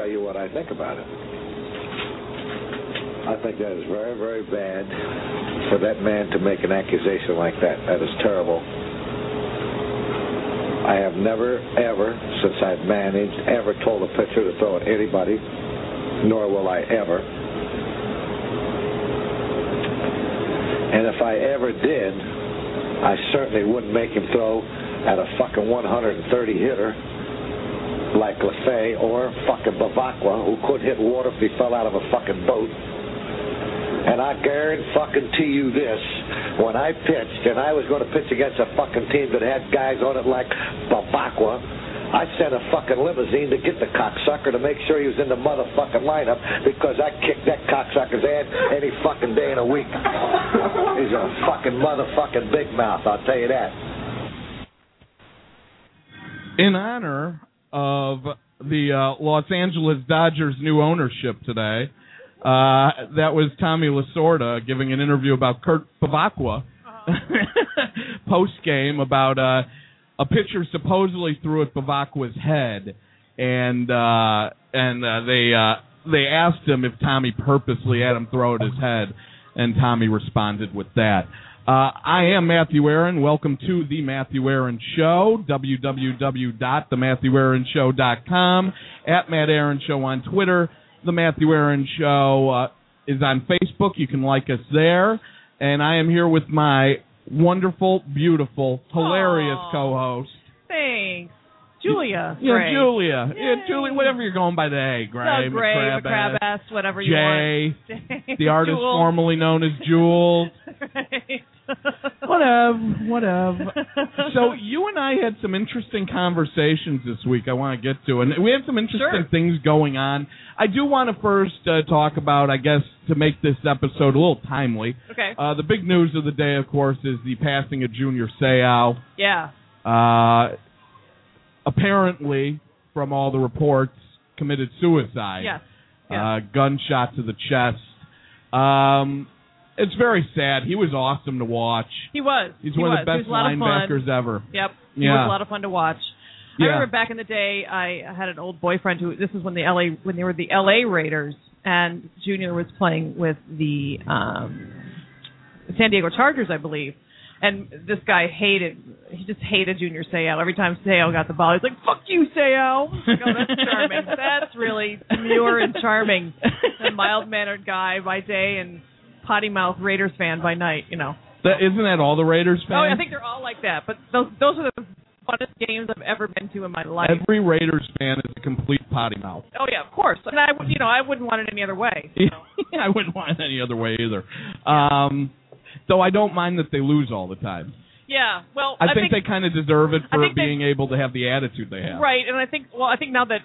tell you what I think about it. I think that is very, very bad for that man to make an accusation like that. That is terrible. I have never, ever, since I've managed, ever told a pitcher to throw at anybody, nor will I ever. And if I ever did, I certainly wouldn't make him throw at a fucking 130 hitter like LaFay or fucking Bavacqua, who could hit water if he fell out of a fucking boat. And I guarantee you this, when I pitched, and I was going to pitch against a fucking team that had guys on it like Bavacqua, I sent a fucking limousine to get the cocksucker to make sure he was in the motherfucking lineup, because I kicked that cocksucker's ass any fucking day in a week. He's a fucking motherfucking big mouth, I'll tell you that. In honor of the Los Angeles Dodgers' new ownership today, that was Tommy Lasorda giving an interview about Kurt Bavacqua post-game about a pitcher supposedly threw at Bavacqua's head, and they asked him if Tommy purposely had him throw at his head, and Tommy responded with that. I am Matthew Aaron. Welcome to The Matthew Aaron Show, www.thematthewaaaronshow.com, at Matt Aaron Show on Twitter. The Matthew Aaron Show is on Facebook. You can like us there. And I am here with my wonderful, beautiful, hilarious co-host. Thanks. Julia. Yeah, Gray. Julia. Yeah, Julia, whatever you're going by today. Gray, Gray, McCrabass, whatever you Jay, want. the artist Jules. formerly known as Jules. Right. Whatever. So you and I had some interesting conversations this week I want to get to, and we have some interesting things going on. I do want to first talk about, I guess, to make this episode a little timely. Okay. The big news of the day, of course, is the passing of Junior Seau. Yeah. Apparently, from all the reports, committed suicide. Yes. Gunshot to the chest. It's very sad. He was awesome to watch. He was. He's one of the best linebackers ever. Yep. He was a lot of fun to watch. Yeah. I remember back in the day, I had an old boyfriend who, this was when they were the LA Raiders, and Junior was playing with the San Diego Chargers, I believe. And this guy just hated Junior Seau. Every time Seau got the ball, he's like, "Fuck you, Seau." Oh, that's charming. That's really demure and charming. A mild-mannered guy by day and potty-mouth Raiders fan by night, you know. Isn't that all the Raiders fans? Oh, I think they're all like that. But those are the funnest games I've ever been to in my life. Every Raiders fan is a complete potty mouth. Oh yeah, of course. And I wouldn't want it any other way. So. I wouldn't want it any other way either. Though I don't mind that they lose all the time. Yeah, well, I think they kind of deserve it for being able to have the attitude they have. Right, and I think now that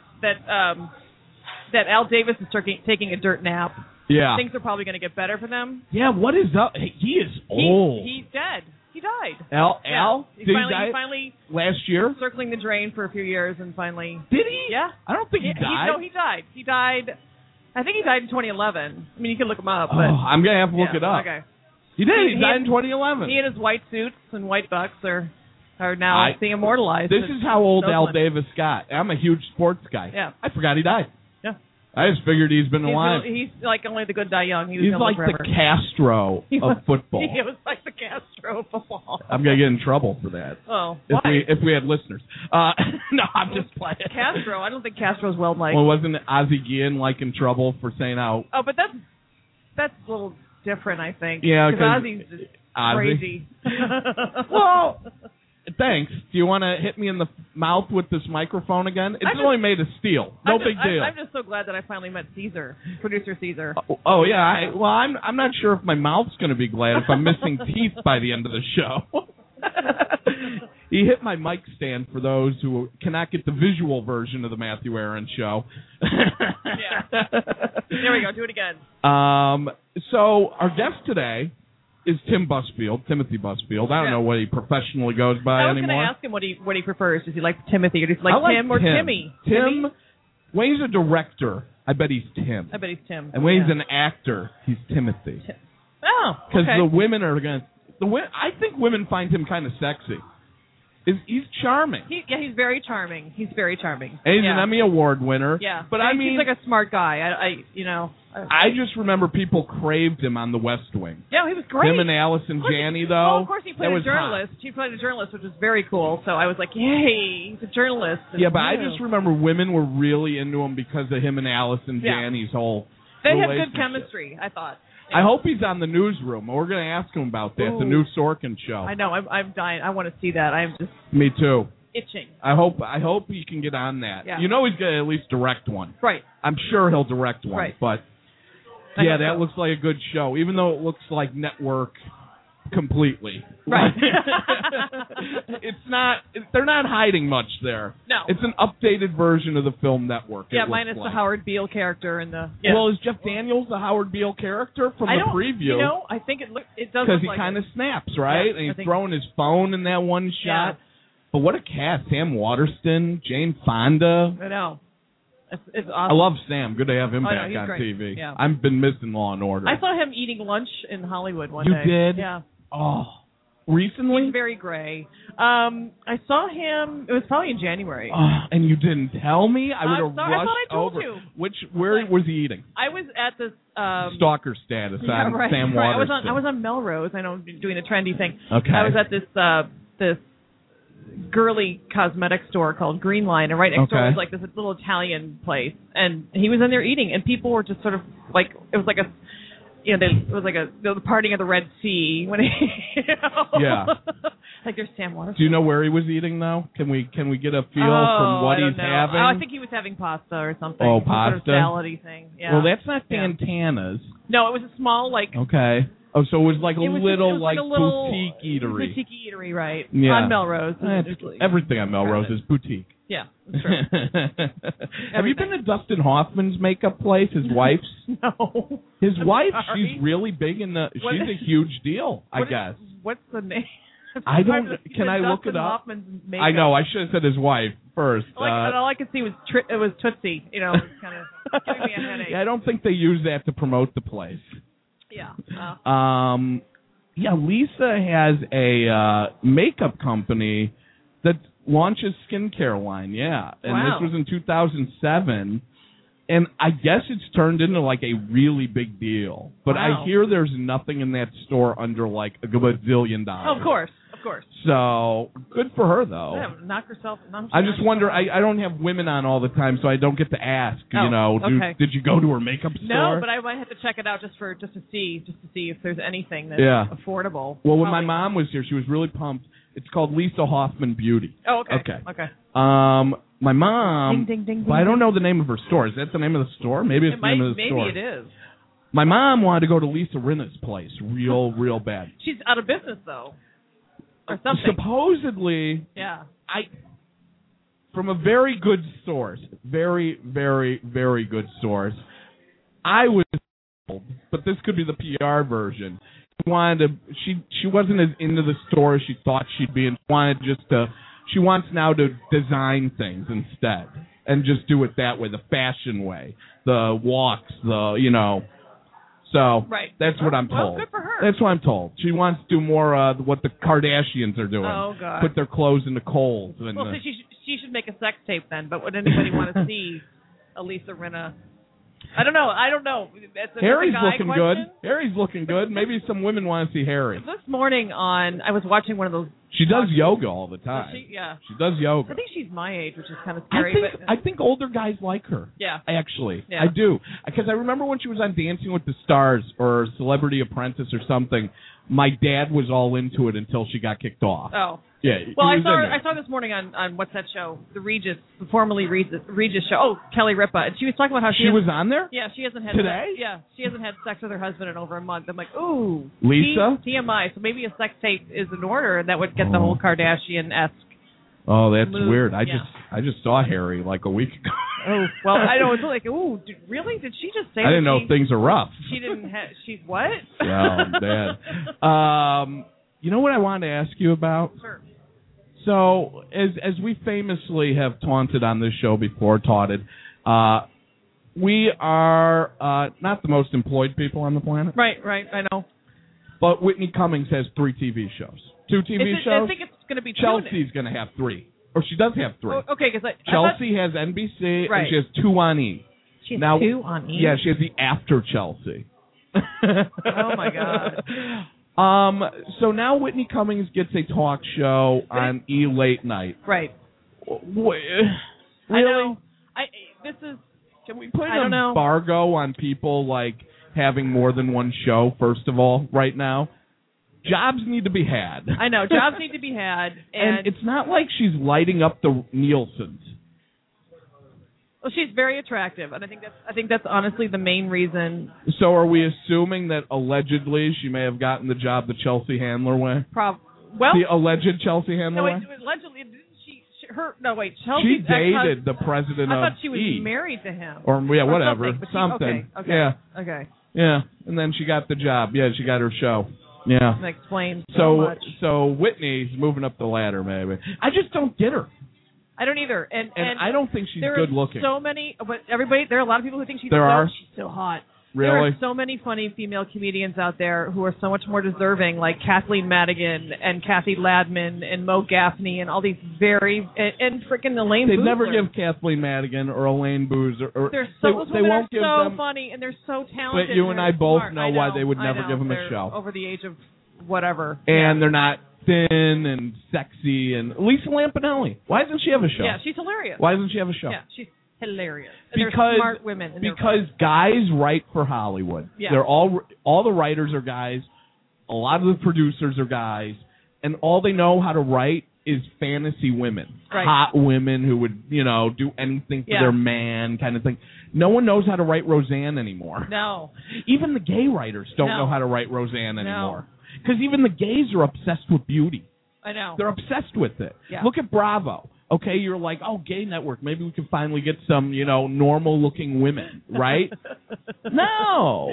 Al Davis is taking a dirt nap. Yeah. Things are probably going to get better for them. Yeah, what is up? He is old. He's dead. He died. Al? He Did finally, he die last year? Circling the drain for a few years and finally... Did he? Yeah. I don't think he died. No, he died. He died... I think he died in 2011. I mean, you can look him up. But, I'm going to have to look it up. Okay. He did. He died in 2011. He and his white suits and white bucks are now being immortalized. This is how old Al Davis got. I'm a huge sports guy. Yeah. I forgot he died. Yeah. I just figured he's been alive. He's like only the good die young. He's like forever. the Castro of football. He was like the Castro of football. I'm going to get in trouble for that. Oh, if we had listeners. No, I'm just playing. Castro? I don't think Castro's well-liked. Well, wasn't Ozzie Guillen in trouble for saying how... Oh, but that's a little different, I think. Yeah, because Ozzie's crazy. Well... Thanks. Do you want to hit me in the mouth with this microphone again? It's only made of steel. No big deal. I'm just so glad that I finally met Caesar, producer Caesar. Oh yeah. I'm not sure if my mouth's going to be glad if I'm missing teeth by the end of the show. He hit my mic stand for those who cannot get the visual version of the Matthew Aaron Show. Yeah. There we go. Do it again. So our guest today is Timothy Busfield. I don't know what he professionally goes by anymore. I was going to ask him what he prefers. Does he like Timothy or does he like Tim or Timmy? Tim. When he's a director, I bet he's Tim. I bet he's Tim. And when he's an actor, he's Timothy. Oh, okay. Because the women are going to... I think women find him kind of sexy. He's charming. He's very charming. He's very charming. And he's an Emmy Award winner. Yeah. But he's like a smart guy. I just remember people craved him on The West Wing. Yeah, he was great. Him and Allison Janney, though. Well, of course, he played a journalist. He played a journalist, which was very cool. So I was like, yay, he's a journalist. Yeah, but I just remember women were really into him because of him and Allison Janney's whole relationship. They have good chemistry, I thought. I hope he's on the newsroom. We're going to ask him about that, the new Sorkin show. I know. I'm dying. I want to see that. I'm just... Me too. Itching. I hope he can get on that. Yeah. You know he's going to at least direct one. Right. I'm sure he'll direct one. Right. But, yeah, that looks like a good show, even though it looks like network completely. Right. It's not. They're not hiding much there. No. It's an updated version of the film network. Yeah, minus the Howard Beale character and the. Yeah. Well, is Jeff Daniels the Howard Beale character from the preview? You know, I think it does. Because he kind of snaps, right? Yeah, and he's throwing his phone in that one shot. Yeah. But what a cast! Sam Waterston, Jane Fonda. I know. It's awesome. I love Sam. Good to have him back he's on great. TV. Yeah. I've been missing Law and Order. I saw him eating lunch in Hollywood one day. You did? Yeah. Oh, recently? He's very gray. I saw him. It was probably in January. And you didn't tell me? I would have I rushed thought I told over. you. Where was he eating? I was at this stalker status on right, Sam right. Waterston. I was on Melrose. I know, doing the trendy thing. Okay. I was at this girly cosmetic store called Green Line, and right next door was like this little Italian place, and he was in there eating, and people were just sort of like, it was like a, it was like the parting of the Red Sea when he, Yeah. like there's Sam Waterston. Do you know where he was eating though? Can we get a feel from what he's having? I think he was having pasta or something. Oh, some pasta. sort of salad-y thing. Yeah. Well, that's not Santana's. No, it was a small Okay. Oh, so it was like a little boutique eatery. Boutique eatery, right? Yeah. On Melrose. Everything on Melrose is boutique. Yeah, that's true. Have you been to Dustin Hoffman's makeup place? His wife's? No. His wife, sorry. she's really big in the. She's a huge deal, I guess. What's the name? I don't. Can I look it up? Hoffman's makeup. I know. I should have said his wife first. All I could see was it was Tootsie. You know, it was kind of giving me a headache. Yeah, I don't think they use that to promote the place. Yeah. Yeah, Lisa has a makeup company that launches skincare line. Yeah, and wow. This was in 2007, and I guess it's turned into like a really big deal. But wow. I hear there's nothing in that store under like a gazillion dollars. Oh, of course. So good for her, though. Yeah, knock herself. I just wonder. I don't have women on all the time, so I don't get to ask. Did you go to her makeup store? No, but I might have to check it out just to see if there's anything that's affordable. Well, when my mom was here, she was really pumped. It's called Lisa Hoffman Beauty. Oh, okay. My mom. Ding, ding, ding, but I don't know the name of her store. Is that the name of the store? Maybe it's the name of the store. Maybe it is. My mom wanted to go to Lisa Rinna's place real bad. She's out of business though. Or something. Supposedly, from a very good source, very, very, very good source, I was told, but this could be the PR version. She wasn't as into the store as she thought she'd be, and she wants now to design things instead and just do it that way, the fashion way, the walks, So that's what I'm told. Well, good for her. That's what I'm told. She wants to do more what the Kardashians are doing. Oh, God. Put their clothes into Kohl's. And, well, she should make a sex tape then, but would anybody want to see a Lisa Rinna? I don't know. Harry's looking question. good. Harry's looking good. Maybe some women want to see Harry. This morning I was watching one of those. She does yoga all the time. She does yoga. I think she's my age, which is kind of scary. I think older guys like her. Yeah. Actually. Yeah. I do. Because I remember when she was on Dancing with the Stars or Celebrity Apprentice or something, my dad was all into it until she got kicked off. Oh. Yeah. Well, I saw this morning on what's that show? The formerly Regis show. Oh, Kelly Ripa, and she was talking about how she was on there. Yeah, she hasn't had today. She hasn't had sex with her husband in over a month. I'm like, ooh, Lisa. TMI. So maybe a sex tape is in order, and that would get the whole Kardashian-esque. Oh, that's move. weird. I just saw Harry like a week ago. Oh, well, I know. It's like, ooh, really? Did she just say? I didn't know if things are rough. She didn't have. She's what? Oh, man. You know what I wanted to ask you about? Sure. So, as we famously have taunted on this show before, we are not the most employed people on the planet. Right, I know. But Whitney Cummings has 3 TV shows. 2 TV shows? I think it's going to be Chelsea's going to have 3. Or she does have 3. Oh, okay, because Chelsea has NBC, Right. and she has 2 on E. She has now, 2 on E? Yeah, she has the After Chelsea. Oh, my God. So now Whitney Cummings gets a talk show on E! Late Night. Right. Really? I know. This is... Can we put I don't an know. embargo on people, like, having more than one show, first of all, right now? Jobs need to be had. I know. Jobs need to be had. And it's not like she's lighting up the Nielsen's. Well, she's very attractive, and I think that's honestly the main reason. So are we assuming that allegedly she may have gotten the job the Chelsea Handler way? The alleged Chelsea Handler way? Allegedly, didn't she? Chelsea. She dated the president of I thought she was E! married to him. Or whatever. Something. Okay. Yeah. Okay. Yeah. And then she got the job. Yeah, she got her show. Yeah. That explains so much. So Whitney's moving up the ladder, maybe. I just don't get her. I don't either. And I don't think she's good looking. There are so many, but there are a lot of people who think she's so hot. Really? There are so many funny female comedians out there who are so much more deserving, like Kathleen Madigan and Kathy Ladman and Mo Gaffney and all these and freaking Elaine They'd Boozler. never give Kathleen Madigan or Elaine Boozer. Those women won't give are so them, funny and they're so talented. But you and I both smart. know why they would never give them they're a show. Over the age of whatever. And they're not thin and sexy. And Lisa Lampanelli. Why doesn't she have a show? Yeah, she's hilarious. Why doesn't she have a show? Yeah, she's hilarious. And Because they're smart women. And because guys write for Hollywood. Yeah. They're all the writers are guys. A lot of the producers are guys, and all they know how to write is fantasy women, hot women who would do anything for their man, kind of thing. No one knows how to write Roseanne anymore. No, even the gay writers don't know how to write Roseanne anymore. Because even the gays are obsessed with beauty. I know. They're obsessed with it. Yeah. Look at Bravo. Okay, you're like, oh, gay network. Maybe we can finally get some, normal-looking women, right? No.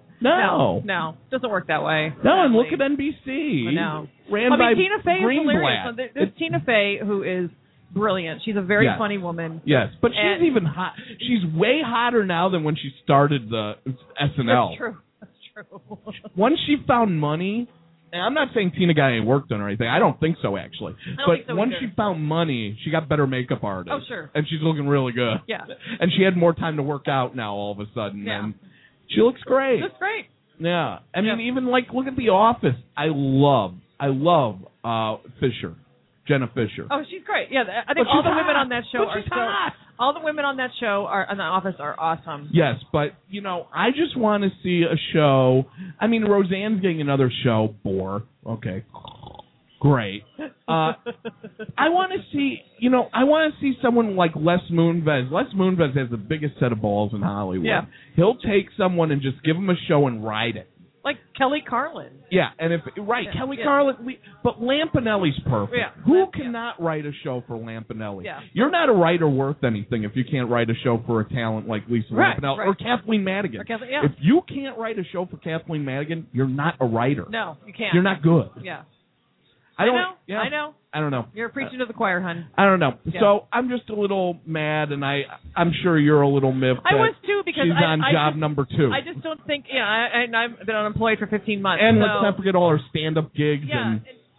Doesn't work that way. No, and look at NBC. I know. Ran by Tina Fey is hilarious. Greenblatt. There's Tina Fey, who is brilliant. She's a very funny woman. Yes, but she's even hot. She's way hotter now than when she started the SNL. That's true. Once she found money. And I'm not saying Tina got any work done or anything. I don't think so, actually. But once she found money, she got better makeup artists. Oh, sure. And she's looking really good. Yeah. And she had more time to work out now all of a sudden. Yeah. And she looks great. She looks great. Yeah. I mean, even look at The Office. I love Fisher. Jenna Fisher. Oh, she's great. Yeah, I think all the women on that show are hot. All the women on that show in the Office are awesome. Yes, but I just want to see a show. I mean, Roseanne's getting another show. Bore. Okay, great. I want to see. I want to see someone like Les Moonves. Les Moonves has the biggest set of balls in Hollywood. Yeah. He'll take someone and just give them a show and ride it. Like Kelly Carlin. Yeah, and Kelly Carlin, but Lampanelli's perfect. Yeah, Who cannot write a show for Lampanelli? Yeah. You're not a writer worth anything if you can't write a show for a talent like Lisa Lampanelli or Kathleen Madigan. If you can't write a show for Kathleen Madigan, you're not a writer. No, you can't. You're not good. Yeah. I know. I don't know. You're preaching to the choir, hun. I don't know. Yeah. So I'm just a little mad, and I'm sure you're a little miffed. I was too because she's on job number 2. I just don't think. I've been unemployed for 15 months. And let's not forget all her stand-up gigs. Yeah. And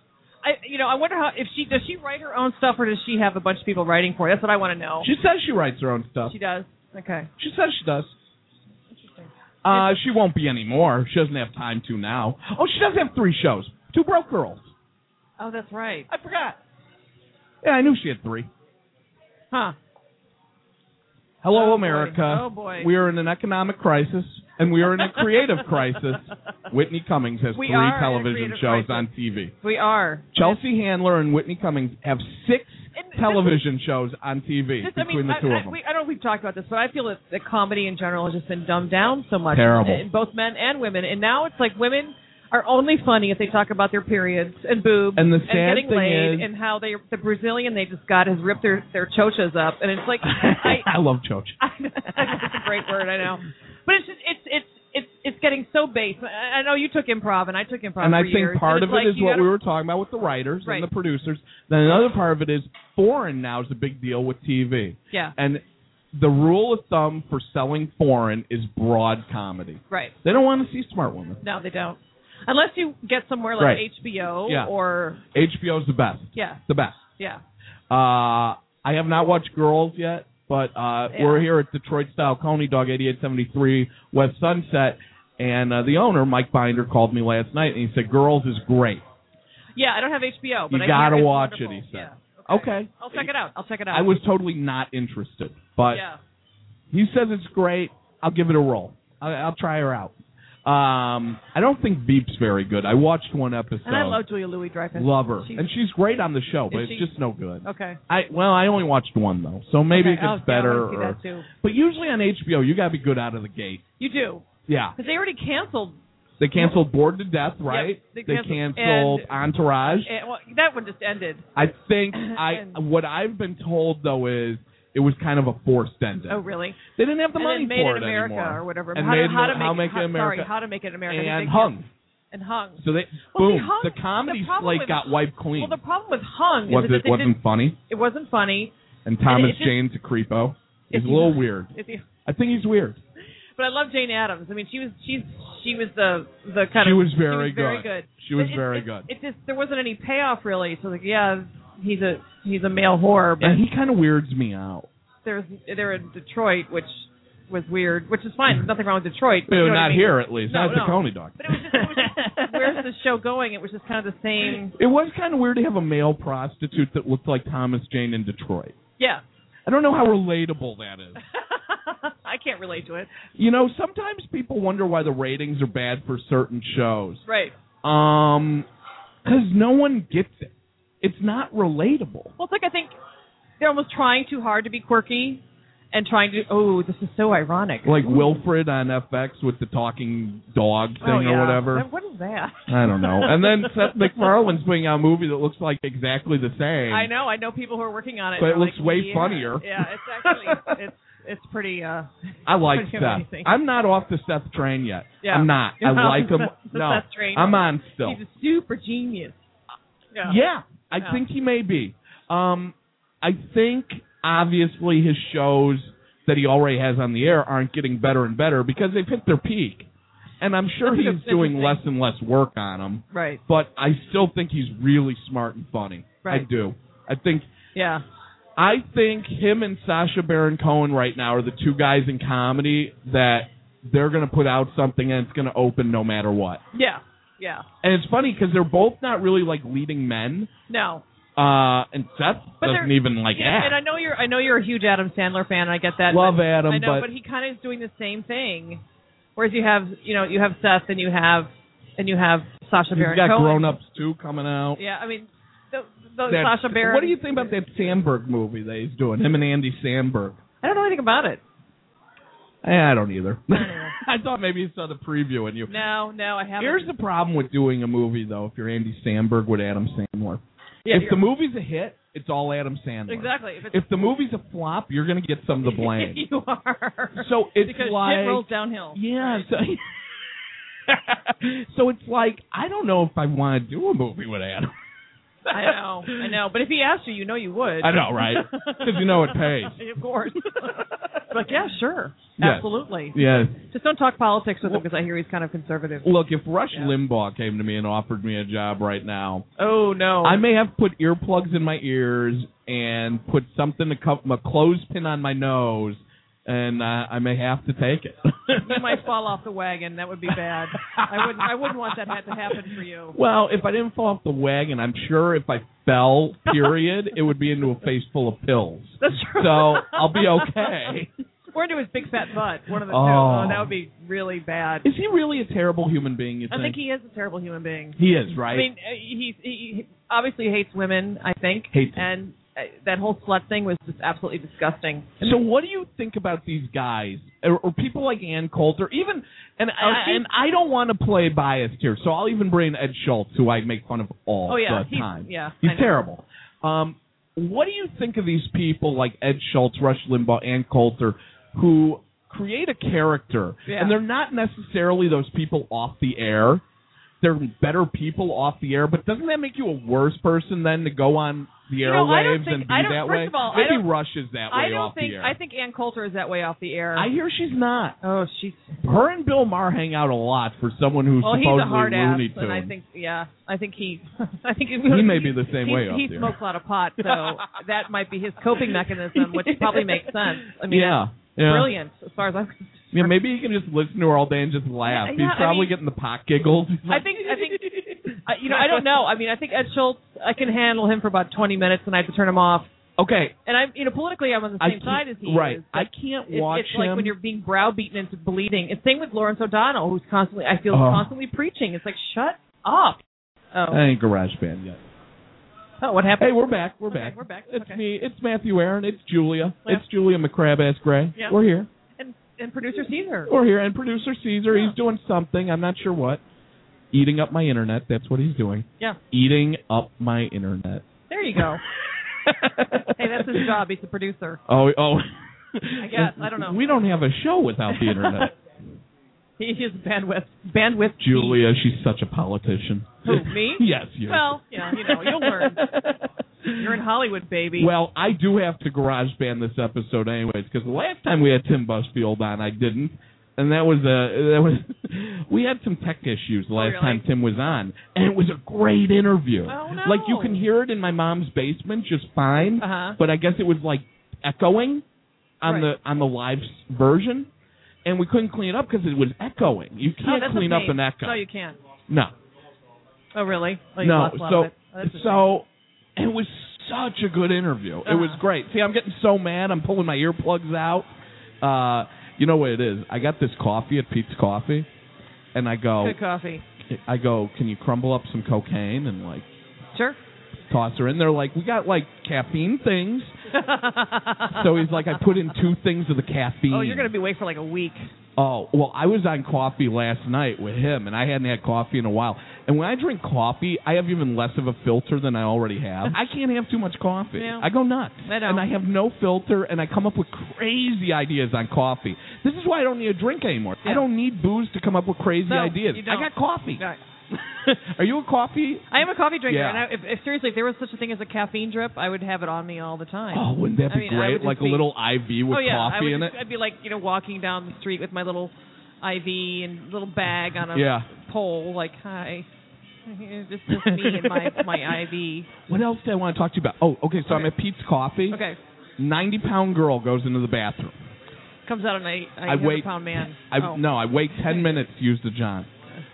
I wonder does she write her own stuff or does she have a bunch of people writing for her? That's what I want to know. She says she writes her own stuff. She does. Okay. She says she does. Interesting. She won't be anymore. She doesn't have time to now. Oh, she does have 3 shows. 2 Broke Girls. Oh, that's right. I forgot. Yeah, I knew she had 3. Huh. Hello, Oh, America. boy. Oh, boy. We are in an economic crisis, and we are in a creative crisis. Whitney Cummings has 3 television shows on TV. We are. Chelsea Handler and Whitney Cummings have 6 television shows on TV between the 2 of them. I don't know if we've talked about this, but I feel that comedy in general has just been dumbed down so much. Terrible. In both men and women. And now it's like women are only funny if they talk about their periods and boobs and getting thing laid is, and how the Brazilian they just got has ripped their chochas up. And it's like I love chocha. It's a great word, I know. But it's getting so base. I know you took improv and I took improv and I for years. think part of it is what we were talking about with the writers Right. and the producers. Then another part of it is foreign now is a big deal with TV. Yeah. And the rule of thumb for selling foreign is broad comedy. Right. They don't want to see smart women. No, they don't. Unless you get somewhere like Right. HBO Yeah. or HBO's the best. yeah, The best. yeah. I have not watched Girls yet, but we're here at Detroit Style Coney Dog, 8873 West Sunset, and the owner, Mike Binder, called me last night, and he said, Girls is great. Yeah, I don't have HBO, but You I gotta hear it's watch wonderful. it, he said. Yeah. Okay. I'll check it out. I was totally not interested, but Yeah. he says it's great. I'll give it a roll. I'll try her out. I don't think Veep's very good. I watched one episode. And I love Julia Louis-Dreyfus. Love her. And she's great on the show, but Is it's she? just no good. Okay. I only watched one, though, so maybe it gets better. I want to see that too. But usually on HBO, you got to be good out of the gate. You do. Yeah. Because they already canceled. They canceled Bored to Death, right? Yep, they canceled Entourage. Well, that one just ended. I think what I've been told, though, is it was kind of a forced ending. Oh, really? They didn't have the money and then Made for in it America anymore. or whatever. And How to Make It America. Sorry, How to Make It in America. And Hung. And Hung. So they Well, see, boom, Hung, the comedy the problem slate with- got wiped clean. Well, the problem with Hung was is that it wasn't funny? It wasn't funny. And Thomas it just- Jane's a creepo. He's If a you- little weird. If you- I think he's weird. But I love Jane Addams. I mean, she was the kind She of was very very good. good. She was But very good. It just there wasn't any payoff really. So like, yeah, he's a male whore, but And he kind of weirds me out. they're in Detroit, which was weird, which is fine. There's nothing wrong with Detroit. But Well, you know what not I mean? here, at least. No, Not the no. Coney Dog. But it was just where's the show going? It was just kind of the same. It was kind of weird to have a male prostitute that looked like Thomas Jane in Detroit. Yeah. I don't know how relatable that is. I can't relate to it. You know, sometimes people wonder why the ratings are bad for certain shows. Right. Because no one gets it. It's not relatable. Well, it's like I think they're almost trying too hard to be quirky and trying to. Oh, this is so ironic. Like Wilfred on FX with the talking dog thing oh, yeah. or whatever. What is that? I don't know. And then Seth MacFarlane's putting out a movie that looks like exactly the same. I know people who are working on it. But it They're looks like, way yeah. funnier. Yeah, it's actually it's pretty. I like pretty Seth. amazing. I'm not off the Seth train yet. Yeah. I'm not. You're I not like off him. the No, Seth train. I'm on still. He's a super genius. Yeah, I think he may be. I think obviously his shows that he already has on the air aren't getting better and better because they've hit their peak. And I'm sure That's he's doing less interesting. and less work on them. Right. But I still think he's really smart and funny. Right. I do. I think him and Sacha Baron Cohen right now are the two guys in comedy that they're going to put out something and it's going to open no matter what. Yeah. Yeah. And it's funny because they're both not really like leading men. No. And Seth But doesn't even like act. And I know you're a huge Adam Sandler fan, and I get that. Love Adam, I know, but he kind of is doing the same thing. Whereas you have Seth and you have Sacha Baron he's got Cohen. Grown Ups 2 coming out. Yeah, I mean, Sacha Baron. What do you think about that Sandberg movie that he's doing? Him and Andy Sandberg. I don't know anything about it. I don't either. Anyway. I thought maybe you saw the preview and you. No, I haven't. Here's the problem with doing a movie though. If you're Andy Sandberg with Adam Sandler, Yeah, if the movie's a hit, it's all Adam Sandler. Exactly. If the movie's a flop, you're going to get some of the blame. You are. So it's because like shit rolls downhill. Yeah. So, so it's like I don't know if I want to do a movie with Adam. I know. But if he asked you, you know you would. I know, right? Because you know it pays. Of course. But yeah, sure. Yes. Absolutely. Yes. Just don't talk politics with him because I hear he's kind of conservative. Look, if Rush Limbaugh came to me and offered me a job right now, oh no, I may have put earplugs in my ears and put something to cover a clothespin on my nose, and I may have to take it. You might fall off the wagon. That would be bad. I wouldn't want that to happen for you. Well, if I didn't fall off the wagon, I'm sure if I fell, period, it would be into a face full of pills. That's true. So I'll be okay. Or into his big fat butt. One of the two. Oh. Oh, that would be really bad. Is he really a terrible human being, you I think he is a terrible human being. He is, right? I mean, he obviously hates women, I think. Hates and that whole slut thing was just absolutely disgusting. So what do you think about these guys, or people like Ann Coulter, even, and I don't want to play biased here, so I'll even bring Ed Schultz, who I make fun of all the time. He's terrible. What do you think of these people like Ed Schultz, Rush Limbaugh, Ann Coulter, who create a character, and they're not necessarily those people off the air. They're better people off the air, but doesn't that make you a worse person then to go on the You know, I don't airwaves think- and be I don't- that first way? of all, I Maybe don't- Rush is that I way don't off think. the air. I think Ann Coulter is that way off the air. I hear she's not. Oh, she's. Her and Bill Maher hang out a lot for someone who's Well, he's supposedly a hard ass, Looney Tunes. and I think he. I think He may be the same way off He the air. smokes a lot of pot, so that might be his coping mechanism, which probably makes sense. I mean, yeah. it's brilliant as far as I'm concerned. Yeah, maybe he can just listen to her all day and just laugh. Yeah, He's probably I mean- getting the pot giggles. He's I like, think, I don't know. I mean, I think Ed Schultz, I can handle him for about 20 minutes, and I have to turn him off. okay, And I'm, politically, I'm on the same side as he right. is. I but can't it's watch him. like when you're being browbeaten into bleeding. It's same with Lawrence O'Donnell, who's constantly, I feel, constantly preaching. It's like, shut up. Oh, I ain't GarageBand yet. oh what happened? Hey, we're back. We're Okay, back. we're back. It's Okay. me. It's Matthew Aaron. It's Julia. Yeah. It's Julia McCrab-ass Gray. Yeah. We're here. And producer Caesar. We're here. And producer Caesar, Yeah. he's doing something. I'm not sure what. Eating up my internet. That's what he's doing. Yeah. Eating up my internet. There you go. Hey, that's his job. He's the producer. Oh. I guess. I don't know. We don't have a show without the internet. He is bandwidth. Julia, she's such a politician. Who, me? Yes, you. Well, yeah, you'll learn. You're in Hollywood, baby. Well, I do have to GarageBand this episode anyways, because the last time we had Tim Busfield on, I didn't. And that was we had some tech issues the last really? time Tim was on, and it was a great interview. Oh, no. Like you can hear it in my mom's basement just fine, but I guess it was like echoing on Right. the live version, and we couldn't clean it up because it was echoing. You can't that's clean a up pain. an echo. No, you can't. No. Oh, really? Oh, you No, lost a lot of it. Oh, that's a shame. it was such a good interview. It was great. See, I'm getting so mad. I'm pulling my earplugs out. You know what it is? I got this coffee at Pete's Coffee, and I go, Good coffee. can you crumble up some cocaine and like Sure. toss her in there? Like we got like caffeine things. So he's like, I put in 2 things of the caffeine. Oh, you're going to be awake for like a week. Oh, well, I was on coffee last night with him, and I hadn't had coffee in a while. And when I drink coffee, I have even less of a filter than I already have. I can't have too much coffee. Yeah. I go nuts. I know. And I have no filter, and I come up with crazy ideas on coffee. This is why I don't need a drink anymore. Yeah. I don't need booze to come up with crazy No, ideas. you don't. I got coffee. Right. Are you a coffee? I am a coffee drinker, Yeah. and if seriously, if there was such a thing as a caffeine drip, I would have it on me all the time. Oh, wouldn't that be I mean, I would great? just Like be- a little IV with oh yeah, coffee in it? I'd be like, walking down the street with my little IV and little bag on a Yeah. pole, like, hi, this is me and my IV. What else did I want to talk to you about? Oh, okay, so I'm at Pete's Coffee. Okay, 90-pound girl goes into the bathroom. comes out an 800 wait. pound man. No, I wait 10 minutes to use the John.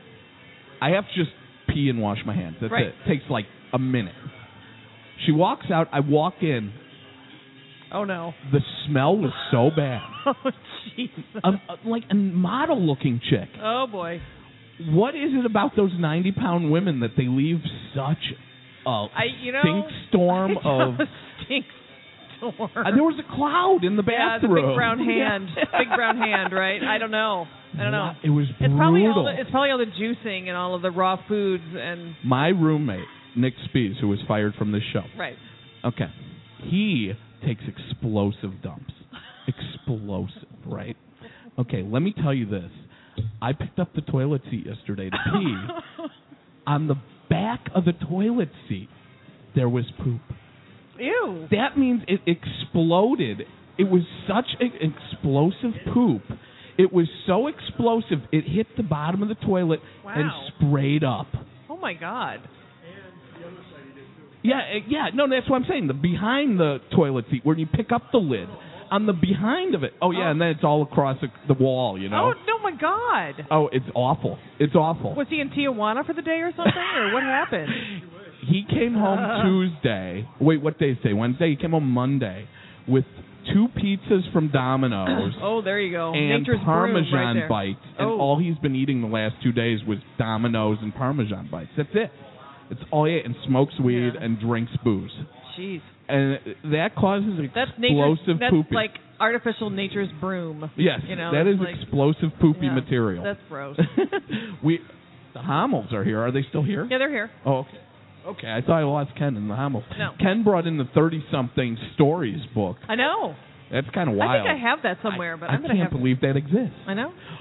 I have to just pee and wash my hands. That's Right. it. It takes like a minute. She walks out. I walk in. Oh no. The smell was so bad. Oh jeez. Like a model-looking chick. Oh boy. What is it about those 90-pound women that they leave such a stink storm of... Stink storm. There was a cloud in the Yeah, the bathroom. big brown hand. Big brown hand, right? I don't know. It was brutal. It's probably all the juicing and all of the raw foods and My roommate, Nick Spees, who was fired from this show. right. Okay. He takes explosive dumps. Explosive, right? Okay, let me tell you this. I picked up the toilet seat yesterday to pee. On the back of the toilet seat, there was poop. Ew. That means it exploded. It was such an explosive poop. It was so explosive, it hit the bottom of the toilet and Wow. sprayed up. Oh my God. Yeah, no, that's what I'm saying. The behind the toilet seat, where you pick up the lid, on the behind of it. Oh, yeah, and then it's all across the wall, you know? Oh no, my God. Oh, it's awful. It's awful. Was he in Tijuana for the day or something, or what happened? He came home Tuesday. Wait, what day is today? Wednesday? He came home Monday with 2 pizzas from Domino's. Oh, there you go. And Nature's Parmesan brew right there. bites. And all he's been eating the last 2 days was Domino's and Parmesan bites. That's it. It's all he ate, and smokes weed and drinks booze. Jeez. And that causes That's explosive that's pooping. like artificial nature's broom. Yes, You know, that is like, explosive poopy yeah, material. That's gross. The Hamels are here. Are they still here? Yeah, they're here. Oh, okay. Okay, I thought I lost Ken in the Hamels. No. Ken brought in the 30-something stories book. I know. That's kind of wild. I think I have that somewhere, but I I'm going to can't have. believe that exists. I know.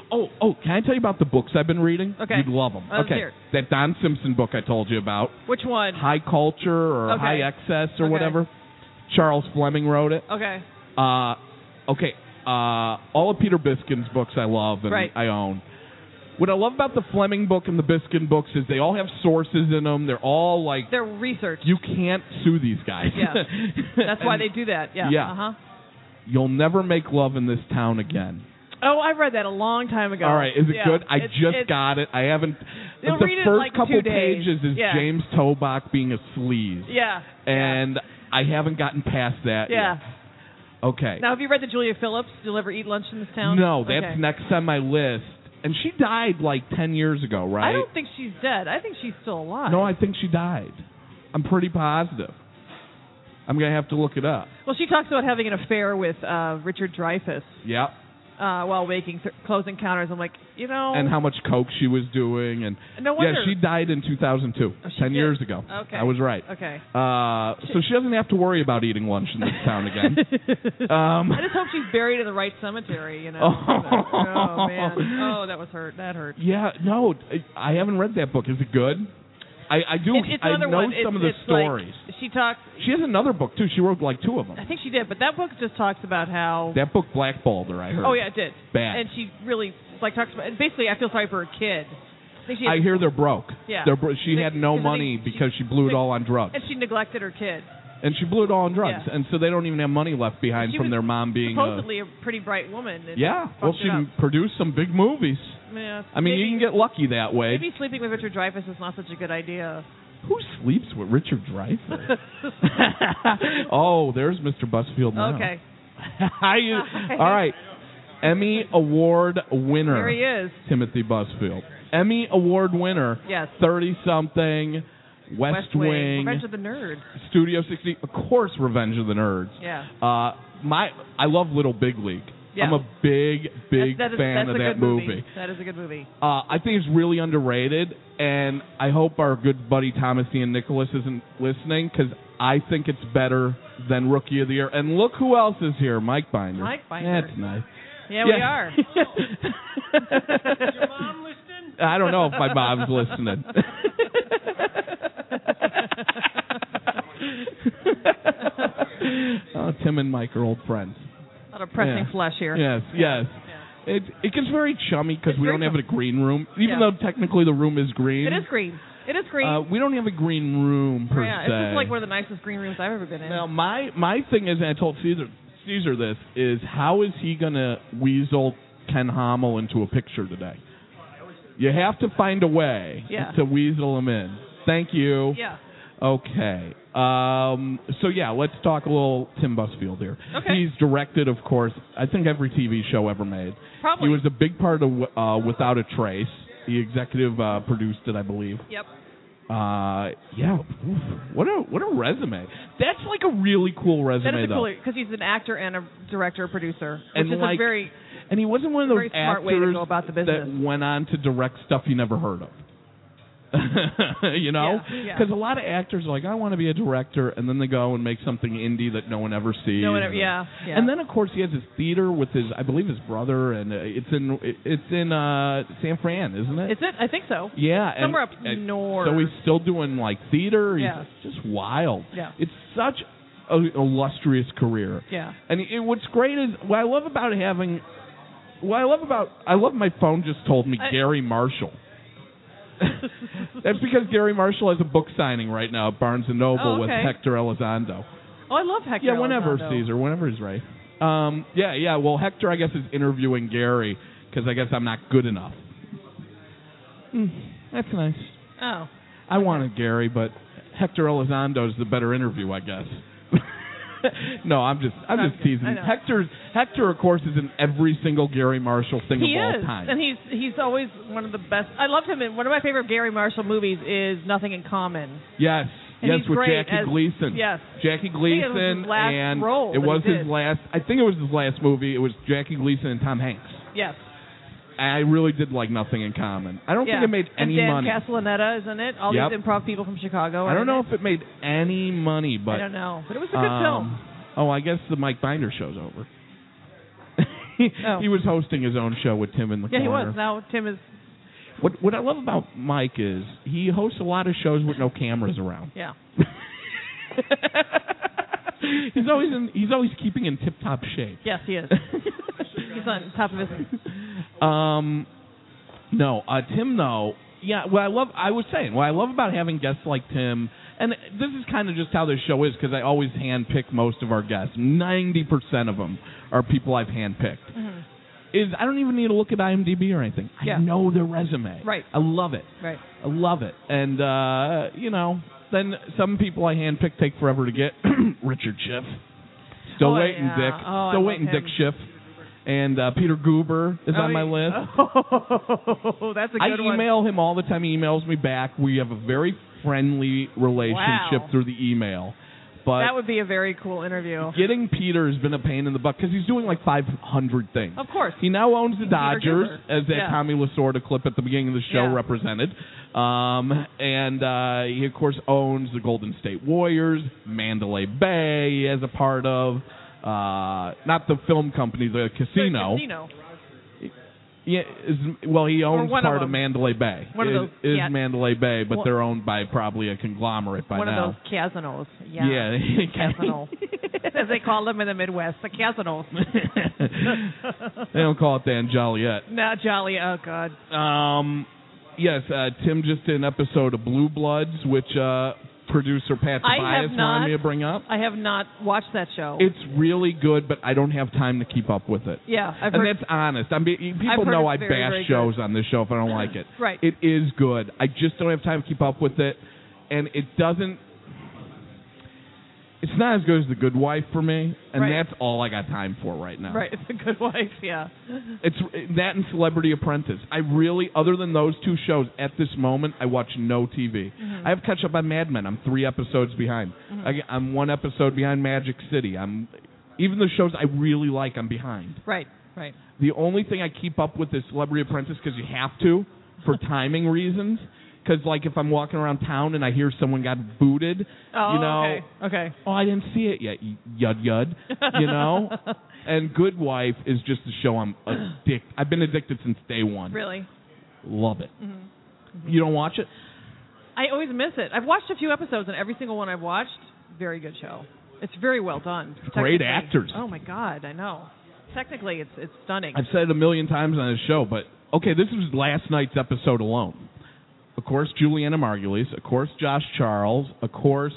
Oh, can I tell you about the books I've been reading? Okay. You'd love them. Let's Okay. hear it. That Don Simpson book I told you about, Which one? High Culture or Okay. High Excess or Okay. whatever. Charles Fleming wrote it. Okay. Okay. All of Peter Biskin's books I love and Right. I own. What I love about the Fleming book and the Biskin books is they all have sources in them. They're all like, They're research. you can't sue these guys. Yeah. That's why And they do that. Yeah. Yeah. Uh-huh. You'll never make love in this town again. Oh, I read that a long time ago. All right, is it Yeah. good? I It's- just it's- got it. I haven't. You'll The read it in, first like, couple 2 days. pages is Yeah. James Tobach being a sleaze, Yeah. and I haven't gotten past that Yeah. yet. Okay. Now, have you read the Julia Phillips? You'll ever eat lunch in this town? No, that's Okay. next on my list. And she died like 10 years ago, right? I don't think she's dead. I think she's still alive. No, I think she died. I'm pretty positive. I'm going to have to look it up. Well, she talks about having an affair with Richard Dreyfuss Yep. while making Close Encounters. I'm like, And how much coke she was doing. And No wonder. yeah, she died in 2002, Oh, she 10 did? years ago. Okay. I was right. Okay. So she doesn't have to worry about eating lunch in this town again. I just hope she's buried in the right cemetery, you know. Oh, man. Oh, that was hurt. That hurt. Yeah, no, I haven't read that book. Is it good? I do. It's I another know one. some of the It's stories. Like, she talks. She has another book too. She wrote like 2 of them. I think she did, but that book just talks about how. That book blackballed her. I heard. Oh yeah, it did. Bad. And she really talks about. And basically, I feel sorry for her kid. think she had, I hear they're broke. Yeah. She had no Because I money think because she blew it all on drugs. and she neglected her kid. And she blew it all on drugs. Yeah. And so they don't even have money left behind She from was their mom being supposedly a pretty bright woman. And yeah. Well, fucked she it up. produced some big movies. Yeah, I mean, maybe, you can get lucky that way. Maybe sleeping with Richard Dreyfuss is not such a good idea. Who sleeps with Richard Dreyfuss? Oh, there's Mr. Busfield now. Okay. All right. Emmy Award winner. There he is. Timothy Busfield. Emmy Award winner. Yes. 30-something. West Wing. Revenge of the Nerds. Studio 60. Of course, Revenge of the Nerds. Yeah. I love Little Big League. Yeah. I'm a big That's fan of a that good movie. That is a good movie. I think it's really underrated, and I hope our good buddy Thomas Ian Nicholas isn't listening, because I think it's better than Rookie of the Year. And look who else is here, Mike Binder. Mike Binder. That's nice. Yeah, we are. Is your mom listening? I don't know if my mom's listening. Oh, Tim and Mike are old friends. A lot of pressing flesh here. Yes, yes. It gets very chummy because we very don't have a green room, even Yeah. though technically the room is green. It is green. It is green. We don't have a green room per yeah, se. it's just like one of the nicest green rooms I've ever been in. Now, my thing is, and I told Caesar this, is how is he going to weasel Ken Hommel into a picture today? You have to find a way to weasel him in. Thank you. Yeah. Okay. So, yeah, let's talk a little Tim Busfield here. Okay. He's directed, of course, I think every TV show ever made. Probably. He was a big part of Without a Trace. He executive produced it, I believe. Yep. Yeah. Oof. What a resume. That's like a really cool resume, That is a though. cool because he's an actor and a director, producer, which And is like- a very And he wasn't one of those very smart way to actors go about the that business. went on to direct stuff you never heard of. You know? Yeah. Because a lot of actors are like, I want to be a director, and then they go and make something indie that no one ever sees. yeah. And then, of course, he has his theater with I believe his brother, and it's in San Fran, isn't it? Is it? I think so. Yeah. Somewhere up and north. So he's still doing, like, theater. Yeah. He's just wild. Yeah. It's such an illustrious career. Yeah. And what's great is, I love my phone just told me Gary Marshall. That's because Gary Marshall has a book signing right now at Barnes & Noble with Hector Elizondo. Oh, I love Hector. Yeah, whenever, Elizondo. Caesar, whenever he's right. Yeah, well, Hector, I guess, is interviewing Gary because I guess I'm not good enough. That's nice. Oh. I wanted Gary, but Hector Elizondo is the better interview, I guess. No, I'm just teasing. I know. Hector, of course, is in every single Gary Marshall thing He of all is, time. and he's always one of the best. I loved him in one of my favorite Gary Marshall movies is Nothing in Common. Yes, And yes, he's with great Jackie as- Gleason. yes. Jackie I think it was Gleason, his last and role it that was he his did. last. I think it was his last movie. It was Jackie Gleason and Tom Hanks. Yes. I really did like Nothing in Common. I don't think it made any and Dan money. Castellaneta is in it. All Yep. these improv people from Chicago. I don't know if it made any money, but I don't know, but it was a good film. Oh, I guess the Mike Binder show's over. He was hosting his own show with Tim in the corner. Yeah, he was. Now Tim is. What I love about Mike is he hosts a lot of shows with no cameras around. Yeah. He's always keeping in tip-top shape. Yes, he is. He's on top of his. Tim though. Yeah, what I love about having guests like Tim, and this is kind of just how this show is because I always handpick most of our guests. 90% of them are people I've handpicked. Mm-hmm. Is I don't even need to look at IMDb or anything. Yeah. I know their resume. Right. I love it. Right. I love it. And then some people I handpick take forever to get. Richard Schiff. Still waiting, yeah. Dick. Oh, Still I waiting, love Dick him. Schiff. And Peter Goober is on my list. Oh, that's a good I one. email him all the time. He emails me back. We have a very friendly relationship Wow. through the email. But That would be a very cool interview. getting Peter has been a pain in the butt because he's doing like 500 things. Of course. He now owns the Peter Dodgers, Goober. as that Yeah. Tommy Lasorda clip at the beginning of the show Yeah. represented. And he, of course, owns the Golden State Warriors, Mandalay Bay he has a part of. Not the film company, the casino. The casino. Yeah, he owns one of part of them. Mandalay Bay. One of those, is yeah. Mandalay Bay, but Well- they're owned by probably a conglomerate by One now. of those casinos. Yeah. Yeah, Casino. As they call them in the Midwest, the casinos. They don't call it the Joliet. Not Jolly. Oh, God. Yes, Tim just did an episode of Blue Bloods, which producer Pat I Tobias have not. wanted me to bring up. I have not watched that show. It's really good, but I don't have time to keep up with it. yeah, I've And heard. that's honest. People I've heard know I it's very, bash very shows on this show if I don't like it. Right. It is good. I just don't have time to keep up with it, and it doesn't. It's not as good as The Good Wife for me, and Right. that's all I got time for right now. Right, it's a good wife. Yeah. It's that and Celebrity Apprentice. I really, other than those two shows, at this moment, I watch no TV. Mm-hmm. I have to catch up on Mad Men. I'm 3 episodes behind. I'm 1 episode behind Magic City. Even the shows I really like, I'm behind. Right. Right. The only thing I keep up with is Celebrity Apprentice because you have to for timing reasons. Because, like, if I'm walking around town and I hear someone got booted, Oh, you know, okay. oh, I didn't see it yet, yud, you know? And Good Wife is just a show I'm addicted. I've been addicted since day one. Really? Love it. Mm-hmm. You don't watch it? I always miss it. I've watched a few episodes, and every single one I've watched, very good show. It's very well done. Great Technically. actors. Oh my God, I know. Technically, it's stunning. I've said it a million times on this show, but okay, this was last night's episode alone. Of course, Juliana Margulies. Of course, Josh Charles. Of course,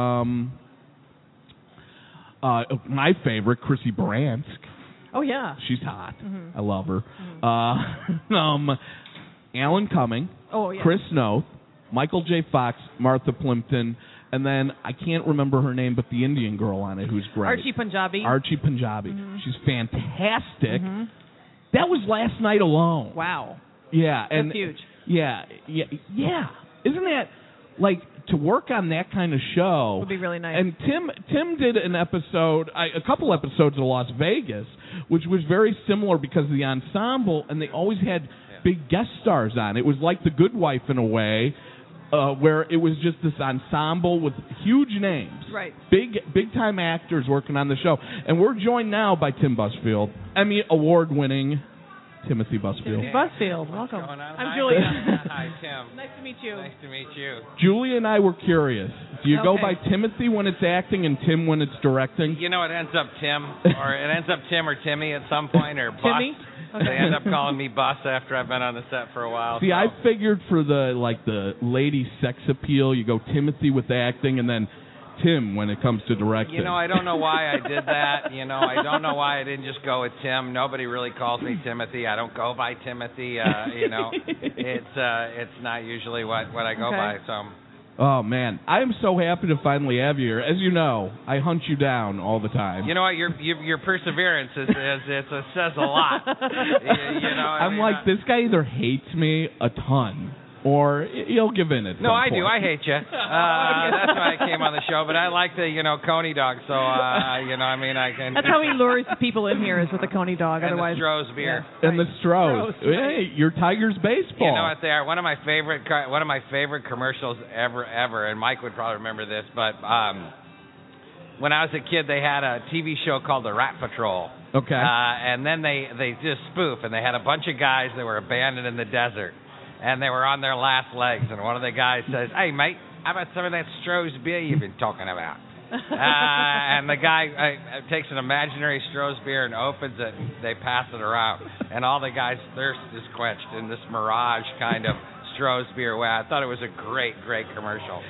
my favorite, Chrissy Baransk. Oh yeah. She's hot. Mm-hmm. I love her. Alan Cumming. Oh yeah. Chris Noth. Michael J. Fox. Martha Plimpton. And then, I can't remember her name, but the Indian girl on it who's great. Archie Punjabi. Archie Punjabi. She's fantastic. Mm-hmm. That was last night alone. Wow. Yeah. And That's huge. Yeah. Isn't that, like, to work on that kind of show Would be really nice. And Tim did an episode, a couple episodes of Las Vegas, which was very similar because of the ensemble, and they always had big guest stars on. It was like The Good Wife in a way, where it was just this ensemble with huge names, Right. big time actors working on the show. And we're joined now by Tim Busfield, Emmy award-winning Timothy Busfield. Busfield, welcome. What's going on? I'm Hi, Julia. Hi, Tim. Nice to meet you. Nice to meet you. Julie and I were curious. Do you go Okay. by Timothy when it's acting and Tim when it's directing? You know, it ends up Tim, or it ends up Tim or Timmy at some point, or Bus. Timmy? Okay. They end up calling me Bus after I've been on the set for a while. See, so. I figured for the lady sex appeal, you go Timothy with acting and then Tim when it comes to directing. You know, I don't know why I did that. You know, I don't know why I didn't just go with Tim. Nobody really calls me Timothy. I don't go by Timothy. You know, it's not usually what I go Okay. by. So. Oh, man. I am so happy to finally have you here. As you know, I hunt you down all the time. You know what? Your perseverance says a lot. you know, I I'm mean, like, this guy either hates me a ton or he'll give in at No, some I do. point. I hate you. That's why I came on the show. But I like the, Coney dog. So, I mean, I can. That's how he lures people in here, is with the Coney dog. And Otherwise, the Stroh's beer. And the Strohs. Strohs, right. Hey, you're Tigers baseball. You know what they are? One of my favorite commercials ever. And Mike would probably remember this, but when I was a kid, they had a TV show called The Rat Patrol. Okay. And then they just spoof, and they had a bunch of guys that were abandoned in the desert, and they were on their last legs. And one of the guys says, "Hey, mate, how about some of that Stroh's beer you've been talking about?" And the guy takes an imaginary Stroh's beer and opens it, and they pass it around. And all the guys' thirst is quenched in this mirage kind of Stroh's beer. Wow, I thought it was a great commercial.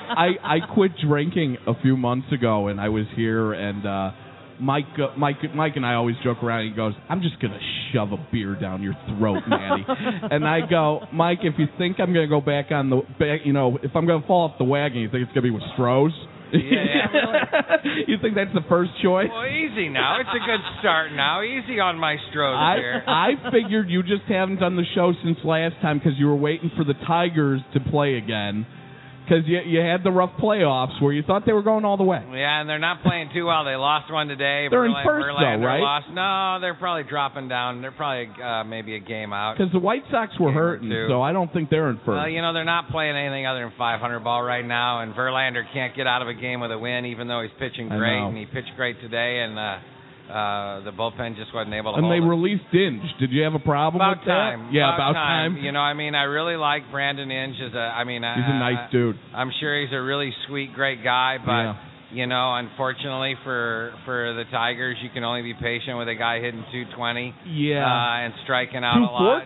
I quit drinking a few months ago, and I was here, and Mike and I always joke around. He goes, "I'm just gonna shove a beer down your throat, Manny." And I go, "Mike, if you think I'm gonna go back on the back, if I'm gonna fall off the wagon, you think it's gonna be with Stroh's?" Yeah, really. You think that's the first choice? Well, easy now. It's a good start now. Easy on my Stroh's here. I figured you just haven't done the show since last time because you were waiting for the Tigers to play again. Because you had the rough playoffs where you thought they were going all the way. Yeah, and they're not playing too well. They lost one today. They're in first, Verlander though, right? Lost. No, they're probably dropping down. They're probably maybe a game out. Because the White Sox were hurting, so I don't think they're in first. Well, they're not playing anything other than 500 ball right now, and Verlander can't get out of a game with a win, even though he's pitching great, and he pitched great today, and the bullpen just wasn't able to hold And they him. released Inge. Did you have a problem About with that? time. Yeah, about time. I really like Brandon Inge. He's a nice dude. I'm sure he's a really sweet, great guy, but unfortunately for the Tigers, you can only be patient with a guy hitting 220. Yeah. And striking out a lot.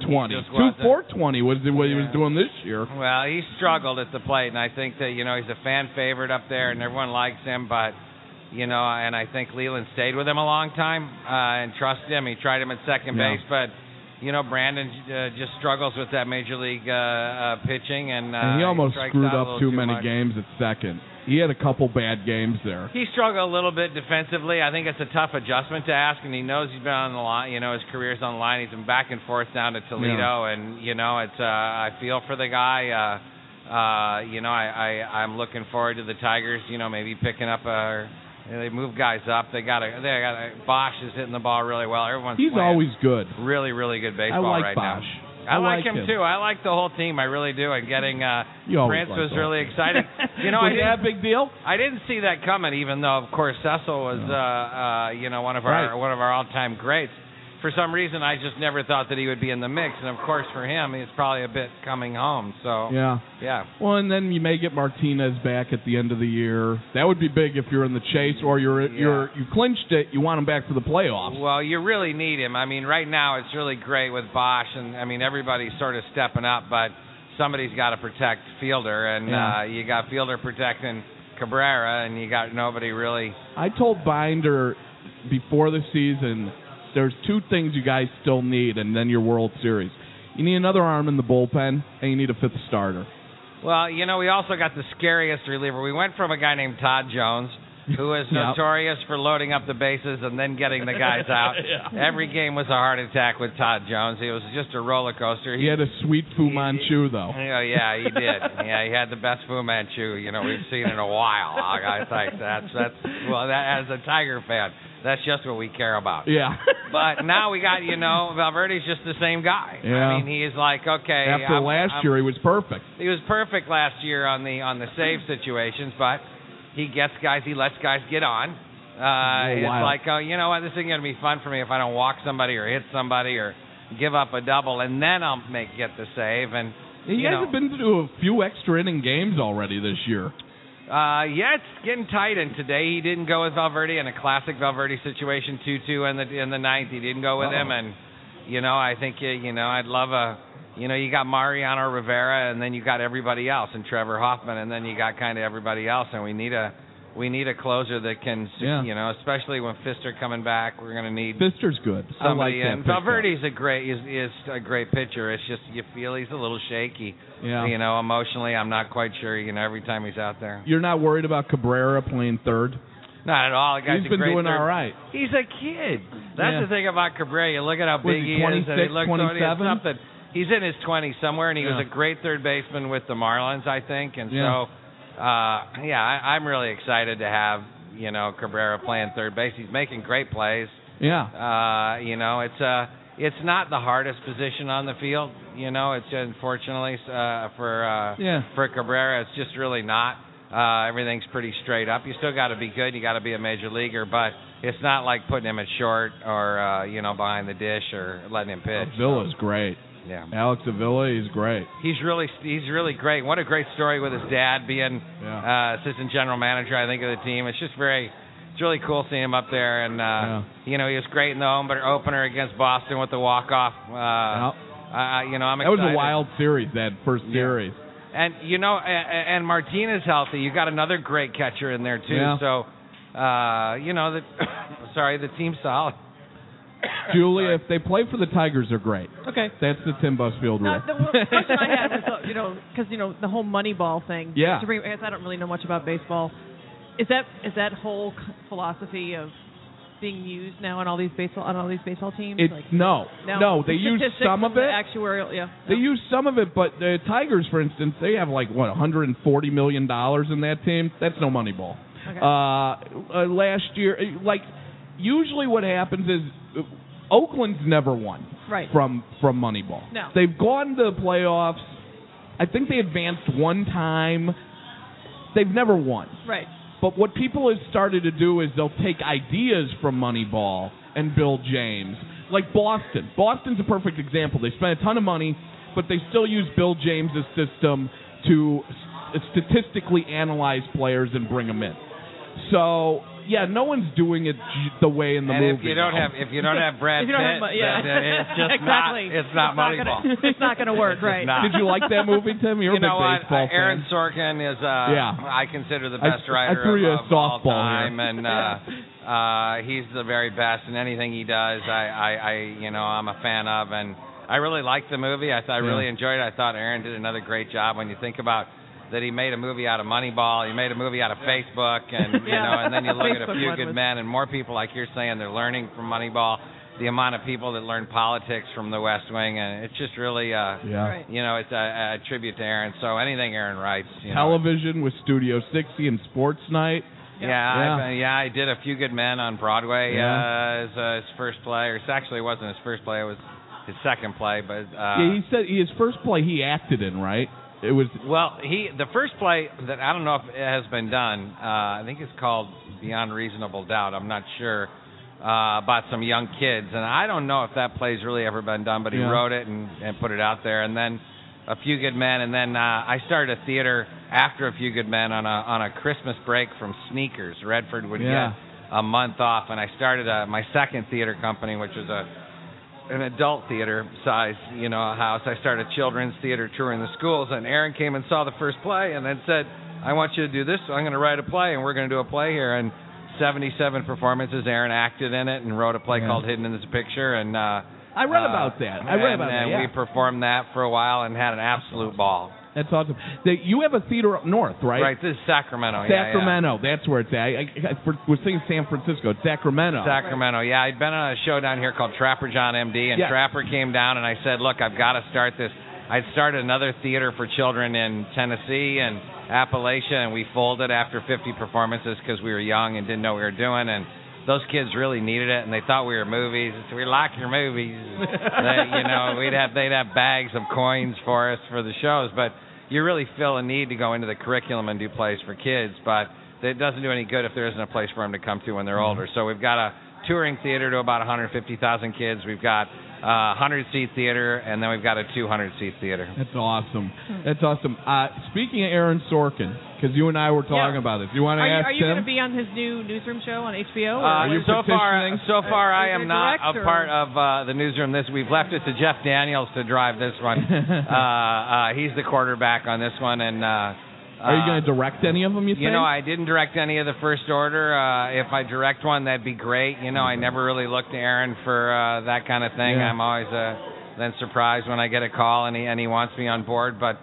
420 was what he was doing this year. Well, he struggled at the plate, and I think that he's a fan favorite up there, and everyone likes him, but. And I think Leland stayed with him a long time and trusted him. He tried him at second base, but Brandon just struggles with that major league pitching, and he almost screwed up too many much. games at second. He had a couple bad games there. He struggled a little bit defensively. I think it's a tough adjustment to ask, and he knows he's been on the line. His career's on the line. He's been back and forth down to Toledo, and it's I feel for the guy. I'm looking forward to the Tigers. Maybe picking up they move guys up. They got Bosch is hitting the ball really well. He's always good. Really, really good baseball right Bosch. now. I like him too. I like the whole team. I really do. And getting Prince was really exciting. Was that a big deal? I didn't see that coming. Even though, of course, Cecil was one of our all-time greats. For some reason, I just never thought that he would be in the mix. And, of course, for him, it's probably a bit coming home. So yeah. Well, and then you may get Martinez back at the end of the year. That would be big if you're in the chase or you clinched it. You want him back for the playoffs. Well, you really need him. I mean, right now it's really great with Bosch, and everybody's sort of stepping up, but somebody's got to protect Fielder, and you got Fielder protecting Cabrera, and you got nobody really. I told Binder before the season. There's two things you guys still need, and then your World Series. You need another arm in the bullpen, and you need a fifth starter. Well, we also got the scariest reliever. We went from a guy named Todd Jones, who is notorious for loading up the bases and then getting the guys out. Every game was a heart attack with Todd Jones. It was just a roller coaster. He had a sweet Fu Manchu, though. Yeah, he did. Yeah, he had the best Fu Manchu we've seen in a while. I think that as a Tiger fan. That's just what we care about. Yeah. But now we got, Valverde's just the same guy. Yeah. I mean, he's like, okay. After last year, he was perfect. He was perfect last year on the save situations, but he gets guys, he lets guys get on. It's like, you know what, this isn't going to be fun for me if I don't walk somebody or hit somebody or give up a double, and then I'll get the save. And you guys have been through a few extra inning games already this year. It's getting tight, and today he didn't go with Valverde in a classic Valverde situation, 2-2 in the ninth. He didn't go with him, and I think I'd love you got Mariano Rivera, and then you got everybody else, and Trevor Hoffman, and then you got kind of everybody else, and we need a closer that can, especially when Fister coming back, we're going to need Fister's good. Somebody, I like and Valverde's is a great pitcher. It's just you feel he's a little shaky. Yeah. Emotionally, I'm not quite sure. Every time he's out there. You're not worried about Cabrera playing third? Not at all. The guy's He's been doing third. all right. He's a kid. That's the thing about Cabrera. You look at how big he is, and he looks 27? something. He's in his 20s somewhere, and he was a great third baseman with the Marlins, I think, and so. I'm really excied to have Cabrera playing third base. He's making great plays. Yeah. It's not the hardest position on the field. It's unfortunately for Cabrera, it's just really not. Everything's pretty straight up. You still got to be good. You got to be a major leaguer, but it's not like putting him at short or behind the dish or letting him pitch. Avila's great. Yeah, Alex Avila, he's great. He's really great. What a great story with his dad being assistant general manager, I think, of the team. It's really cool seeing him up there, and he was great in the opener against Boston with the walk-off. I'm excited. That was a wild series, that first series. And and Martinez healthy. You got another great catcher in there too. Yeah. So, the team's solid. Julia, if they play for the Tigers, they're great. Okay. That's the Tim Busfield rule. The question I had was, because the whole Moneyball thing. Yeah. I guess I don't really know much about baseball. Is that whole philosophy of being used now on all these baseball teams? No. They use some of it. Actuarial, yeah. They use some of it, but the Tigers, for instance, they have $140 million in that team. That's no Moneyball. Okay. Last year, usually what happens is Oakland's never won from Moneyball. No. They've gone to the playoffs. I think they advanced one time. They've never won. Right. But what people have started to do is they'll take ideas from Moneyball and build James. Like Boston. Boston's a perfect example. They spent a ton of money, but they still use Bill James' system to statistically analyze players and bring them in. So, no one's doing it the way in the movie. And if you don't have Brad Pitt, it's just exactly. It's not Moneyball. It's not going to work, right? Did you like that movie, Tim? You're a big baseball fan. Aaron Sorkin is, I consider the best writer of all time, and he's the very best, and anything he does, I'm a fan of, and I really liked the movie. I really enjoyed it. I thought Aaron did another great job when you think about that he made a movie out of Moneyball, he made a movie out of Facebook, and and then you look at A Few Good Men, and more people, like you're saying, they're learning from Moneyball. The amount of people that learn politics from The West Wing, and it's just really, it's a tribute to Aaron. So anything Aaron writes, television with Studio 60 and Sports Night. I did A Few Good Men on Broadway as his first play, or it actually wasn't his first play; it was his second play. But he said his first play he acted in, right? It was the first play that I don't know if it has been done. I think it's called Beyond Reasonable Doubt. I'm not sure about some young kids, and I don't know if that play's really ever been done. But he wrote it and put it out there, and then A Few Good Men, and then I started a theater after A Few Good Men on a Christmas break from Sneakers. Redford would get a month off, and I started my second theater company, which was an adult theater size, house. I started children's theater touring the schools, and Aaron came and saw the first play and then said, I want you to do this, so I'm going to write a play, and we're going to do a play here. And 77 performances, Aaron acted in it and wrote a play called Hidden in the Picture. And I read about that. And we performed that for a while and had an absolute ball. That's awesome. You have a theater up north, right? Right, this is Sacramento. Sacramento, that's where it's at. I was thinking San Francisco. It's Sacramento. Sacramento, I'd been on a show down here called Trapper John MD, and Trapper came down, and I said, look, I've got to start this. I'd started another theater for children in Tennessee and Appalachia, and we folded after 50 performances because we were young and didn't know what we were doing, and those kids really needed it, and they thought we were movies. So we like your movies. They'd have bags of coins for us for the shows, but you really feel a need to go into the curriculum and do plays for kids, but it doesn't do any good if there isn't a place for them to come to when they're older. So we've got a touring theater to about 150,000 kids. We've got a 100-seat theater, and then we've got a 200-seat theater. That's awesome. Speaking of Aaron Sorkin, because you and I were talking about this, you want to ask him? Are you going to be on his new newsroom show on HBO? So far, I am not a part of the newsroom. We've left it to Jeff Daniels to drive this one. He's the quarterback on this one, and are you going to direct any of them? You think? I didn't direct any of the First Order. If I direct one, that'd be great. I never really looked to Aaron for that kind of thing. I'm always then surprised when I get a call and he wants me on board, but.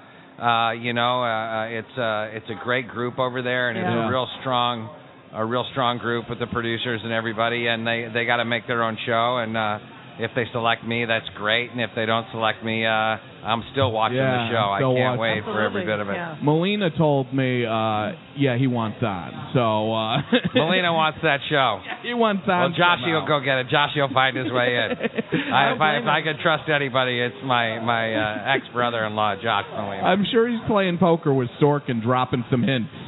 It's a great group over there, and it's a real strong group with the producers and everybody, and they got to make their own show, and if they select me, that's great, and if they don't select me, I'm still watching the show. I can't wait for every bit of it. Yeah. Melina told me, he wants on. So Melina wants that show. He wants on. Well, Josh will go get it. Josh will find his way in. If I could trust anybody, it's my ex-brother-in-law, Josh Melina. I'm sure he's playing poker with Sorkin, dropping some hints.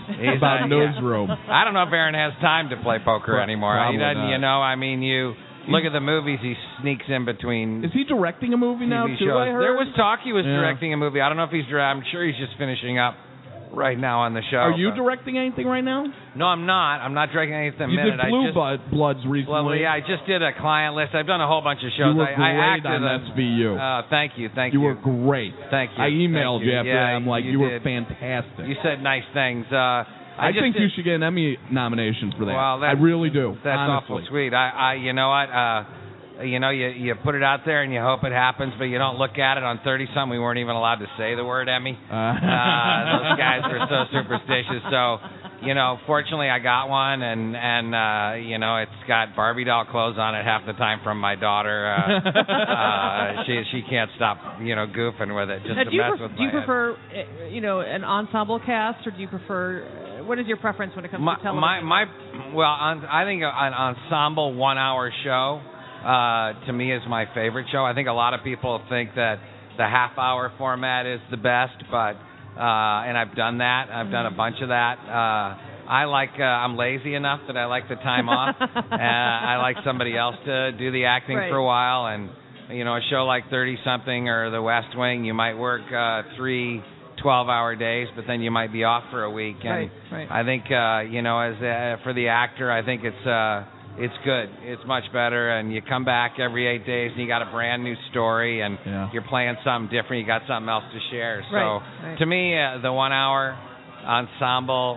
about Newsroom. I don't know if Aaron has time to play poker anymore. He doesn't, not. you know. I mean, you look at the movies he sneaks in between. Is he directing a movie now TV too? shows. I heard There was talk he was directing a movie. I don't know if he's. I'm sure he's just finishing up right now on the show. Are you directing anything right now? No, I'm not. I'm not directing anything at the You minute. did Blue Bloods recently. Well, yeah, I just did a client list. I've done a whole bunch of shows. You were I great acted on SVU. Thank you. You were great. Thank you. I emailed you after that. I'm like, you were did. fantastic. You said nice things. I think you should get an Emmy nomination for that. Well, I really do. That's honestly. awful sweet. You know what? You put it out there and you hope it happens, but you don't look at it. On 30-something, we weren't even allowed to say the word Emmy. Those guys were so superstitious. So, fortunately, I got one, and it's got Barbie doll clothes on it half the time from my daughter. She can't stop, goofing with it just to mess with my Do you head. prefer, an ensemble cast, or do you prefer? What is your preference when it comes to television? I think an ensemble 1-hour show. To me is my favorite show. I think a lot of people think that the half-hour format is the best, but and I've done that. I've done a bunch of that. I'm lazy enough that I like the time off. I like somebody else to do the acting for a while, and a show like 30-something or The West Wing, you might work 3 12-hour days, but then you might be off for a week. And I think for the actor, I think it's good. It's much better, and you come back every 8 days, and you got a brand new story, and you're playing something different. You got something else to share. So, to me, the 1-hour ensemble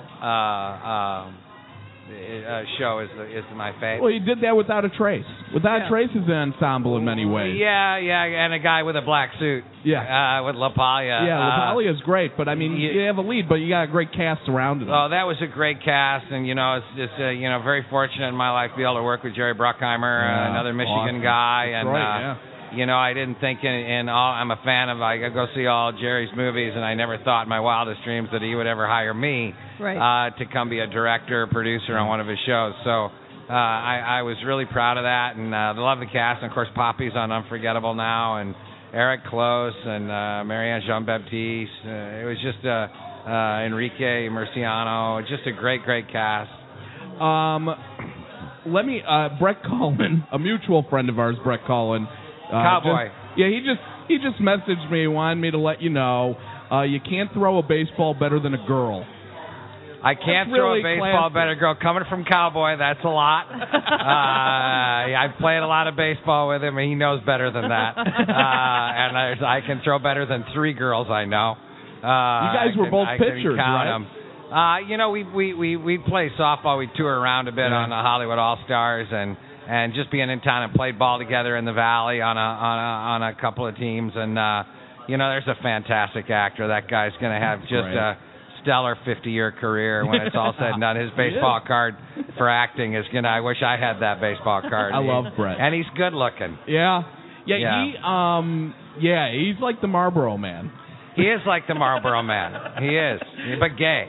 show is my favorite. Well, you did that Without a Trace. Without a Trace is an ensemble in many ways. Yeah, and a guy with a black suit. Yeah. With LaPaglia. Yeah, LaPaglia is great, but I mean, you have a lead, but you got a great cast around it. Oh, that was a great cast, and it's very fortunate in my life to be able to work with Jerry Bruckheimer, another Michigan guy, and I didn't think in all. I'm a fan of. I go see all Jerry's movies, and I never thought in my wildest dreams that he would ever hire me to come be a director, producer on one of his shows. So I was really proud of that, and I love the cast. And of course, Poppy's on Unforgettable now, and Eric Close and Marianne Jean-Baptiste. It was just Enrique Murciano. Just a great cast. Brett Cullen, a mutual friend of ours, Brett Cullen. Cowboy. He just messaged me, wanted me to let you know you can't throw a baseball better than a girl. I can't throw a baseball better, girl. Coming from Cowboy, that's a lot. I've played a lot of baseball with him, and he knows better than that. And I can throw better than 3 girls I know. You guys were both pitchers, right? Them. We play softball. We tour around a bit on the Hollywood All-Stars, and just being in town and played ball together in the Valley on a couple of teams. And there's a fantastic actor. That guy's going to have just a stellar 50-year career when it's all said and done. His baseball card for acting is gonna. I wish I had that baseball card. I love Brett, and he's good looking. Yeah. He's like the Marlboro Man. He is like the Marlboro Man. He is, but gay.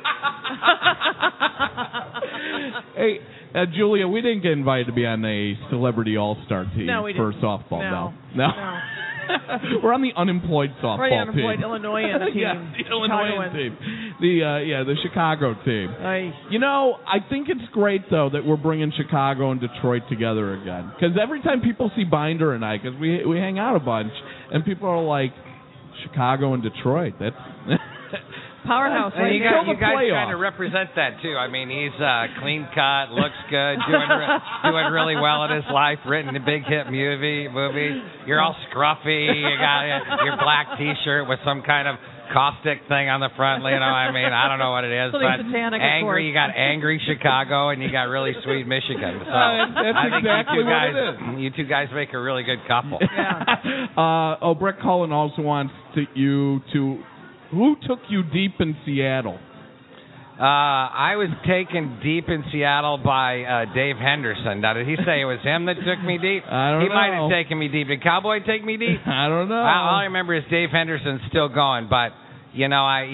Hey, Julia, we didn't get invited to be on a Celebrity All-Star team for softball. No. We're on the unemployed softball team. We're the unemployed team. Illinoisan team. The Illinoisan team. The Chicago team. I think it's great, though, that we're bringing Chicago and Detroit together again. Because every time people see Binder and I, because we hang out a bunch, and people are like, Chicago and Detroit, that's... Powerhouse. And you guys kind of represent that too. I mean, he's clean cut, looks good, doing really well in his life, written a big hit movie. You're all scruffy. You got your black T-shirt with some kind of caustic thing on the front. I don't know what it is, but satanic, angry. You got angry Chicago, and you got really sweet Michigan. So that's exactly what it is. You two guys make a really good couple. Yeah. Brett Cullen also wants you to. Who took you deep in Seattle? I was taken deep in Seattle by Dave Henderson. Now, did he say it was him that took me deep? I don't know. He might have taken me deep. Did Cowboy take me deep? I don't know. All I remember is Dave Henderson's still going, but he's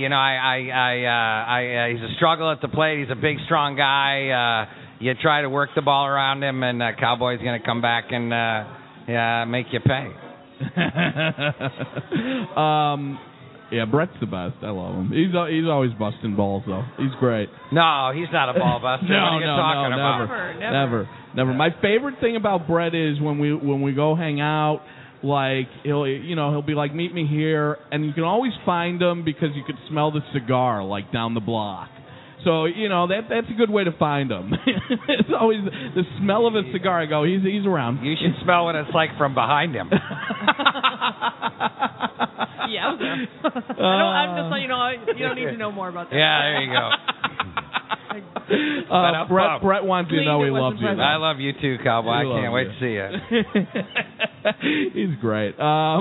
a struggle at the plate. He's a big, strong guy. You try to work the ball around him, and Cowboy's going to come back and make you pay. Yeah, Brett's the best. I love him. He's always busting balls though. He's great. No, he's not a ball buster. What are you talking about? Never. My favorite thing about Brett is when we go hang out. Like he'll be like, meet me here, and you can always find him because you could smell the cigar like down the block. So that's a good way to find him. It's always the smell of a cigar. I go, he's around. You should smell what it's like from behind him. Yeah, I was there. I'm just letting you know. You don't need to know more about that. Yeah, there you go. Brett wants you to know he loves you. I love you too, Cowboy. I can't wait to see you. He's great.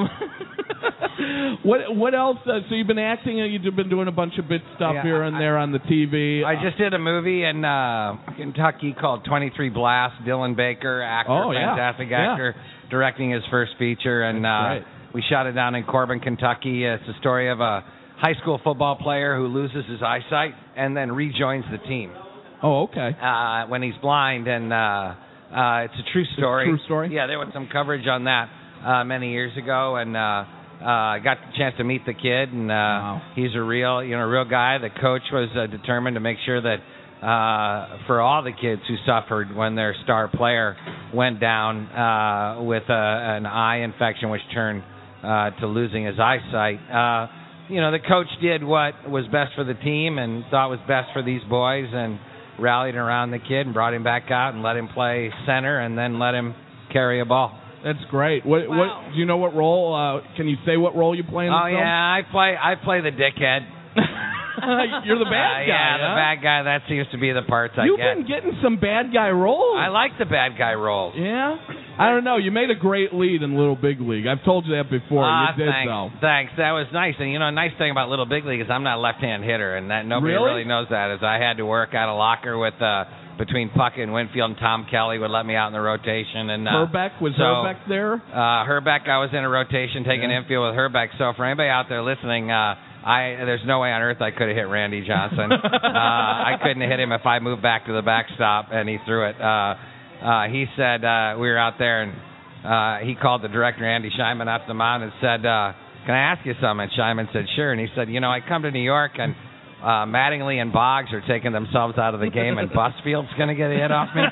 What else? So you've been acting. You've been doing a bunch of bit stuff here and there on the TV. I just did a movie in Kentucky called 23 Blast. Dylan Baker, actor, fantastic actor, directing his first feature, and we shot it down in Corbin, Kentucky. It's a story of a high school football player who loses his eyesight and then rejoins the team. Oh, okay. When he's blind, and it's a true story. True story? Yeah, there was some coverage on that many years ago, and I got the chance to meet the kid, and he's a real guy. The coach was determined to make sure that for all the kids who suffered when their star player went down with an eye infection, which turned to losing his eyesight. The coach did what was best for the team and thought was best for these boys, and rallied around the kid and brought him back out and let him play center and then let him carry a ball. That's great. What do you know what role? Can you say what role you play in the film? Oh yeah, I play the dickhead. You're the bad guy. Yeah, the bad guy. That seems to be the parts I get. You've been getting some bad guy roles. I like the bad guy roles. Yeah? I don't know. You made a great lead in Little Big League. I've told you that before. You did though. Thanks. That was nice. And a nice thing about Little Big League is I'm not a left-hand hitter, and that nobody really knows that. Is I had to work out a locker with between Puckett and Winfield, and Tom Kelly would let me out in the rotation. And Herbeck Herbeck there? Herbeck, I was in a rotation taking infield with Herbeck. So for anybody out there listening, there's no way on earth I could have hit Randy Johnson. I couldn't have hit him if I moved back to the backstop and he threw it. He said we were out there, and he called the director, Andy Scheinman, up the mound and said, can I ask you something? And Scheinman said, sure. And he said, I come to New York, and Mattingly and Boggs are taking themselves out of the game, and Busfield's going to get a hit off me.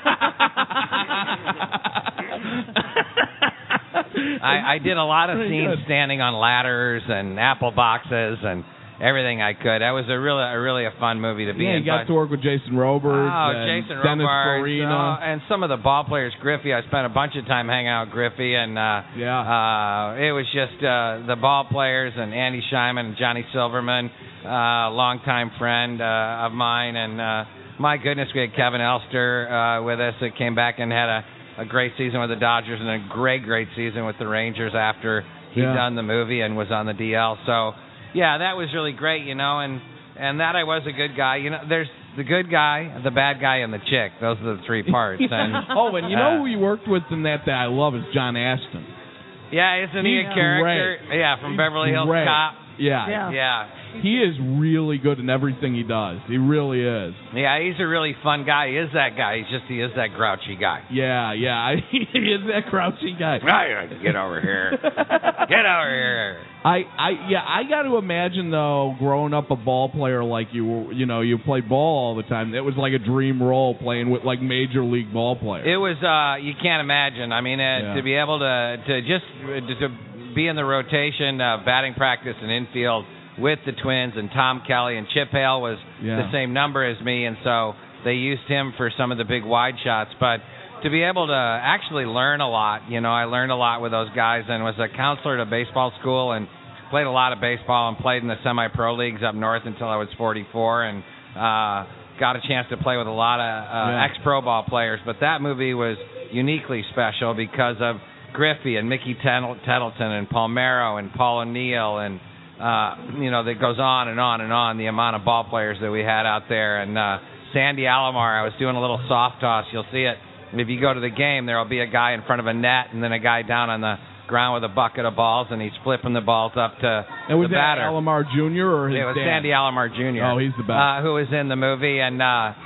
I did a lot of scenes standing on ladders and apple boxes and everything I could. That was a really fun movie to be in. Yeah, you got to work with Jason Robards and Dennis Farina. And some of the ball players. Griffey, I spent a bunch of time hanging out with Griffey, and it was just the ball players and Andy Scheinman and Johnny Silverman, longtime friend of mine. And my goodness, we had Kevin Elster with us that came back and had a great season with the Dodgers and a great season with the Rangers after he'd done the movie and was on the DL. So, yeah, that was really great, and that I was a good guy. There's the good guy, the bad guy, and the chick. Those are the three parts. And and you know who you worked with in that I love is John Ashton. Yeah, isn't he a character? Great. Yeah, from Beverly Hills Cop. Yeah. He is really good in everything he does. He really is. Yeah, he's a really fun guy. He is that guy. He is that grouchy guy. Yeah. He is that grouchy guy. Get over here. Get over here. I got to imagine though, growing up a ball player like you played ball all the time. It was like a dream role playing with like major league ball players. It was. You can't imagine. I mean, to be able to be in the rotation, batting practice and infield with the Twins, and Tom Kelly and Chip Hale was the same number as me, and so they used him for some of the big wide shots. But to be able to actually learn a lot, I learned a lot with those guys, and was a counselor at a baseball school and played a lot of baseball and played in the semi-pro leagues up north until I was 44, and got a chance to play with a lot of ex-pro ball players. But that movie was uniquely special because of Griffey and Mickey Tettleton and Palmero and Paul O'Neill and that goes on and on and on, the amount of ball players that we had out there. And Sandy Alomar, I was doing a little soft toss. You'll see it. If you go to the game, there will be a guy in front of a net and then a guy down on the ground with a bucket of balls, and he's flipping the balls up to the batter. Was that Alomar Jr. or his dad? It was Sandy Alomar Jr. Oh, he's the best. Who was in the movie. And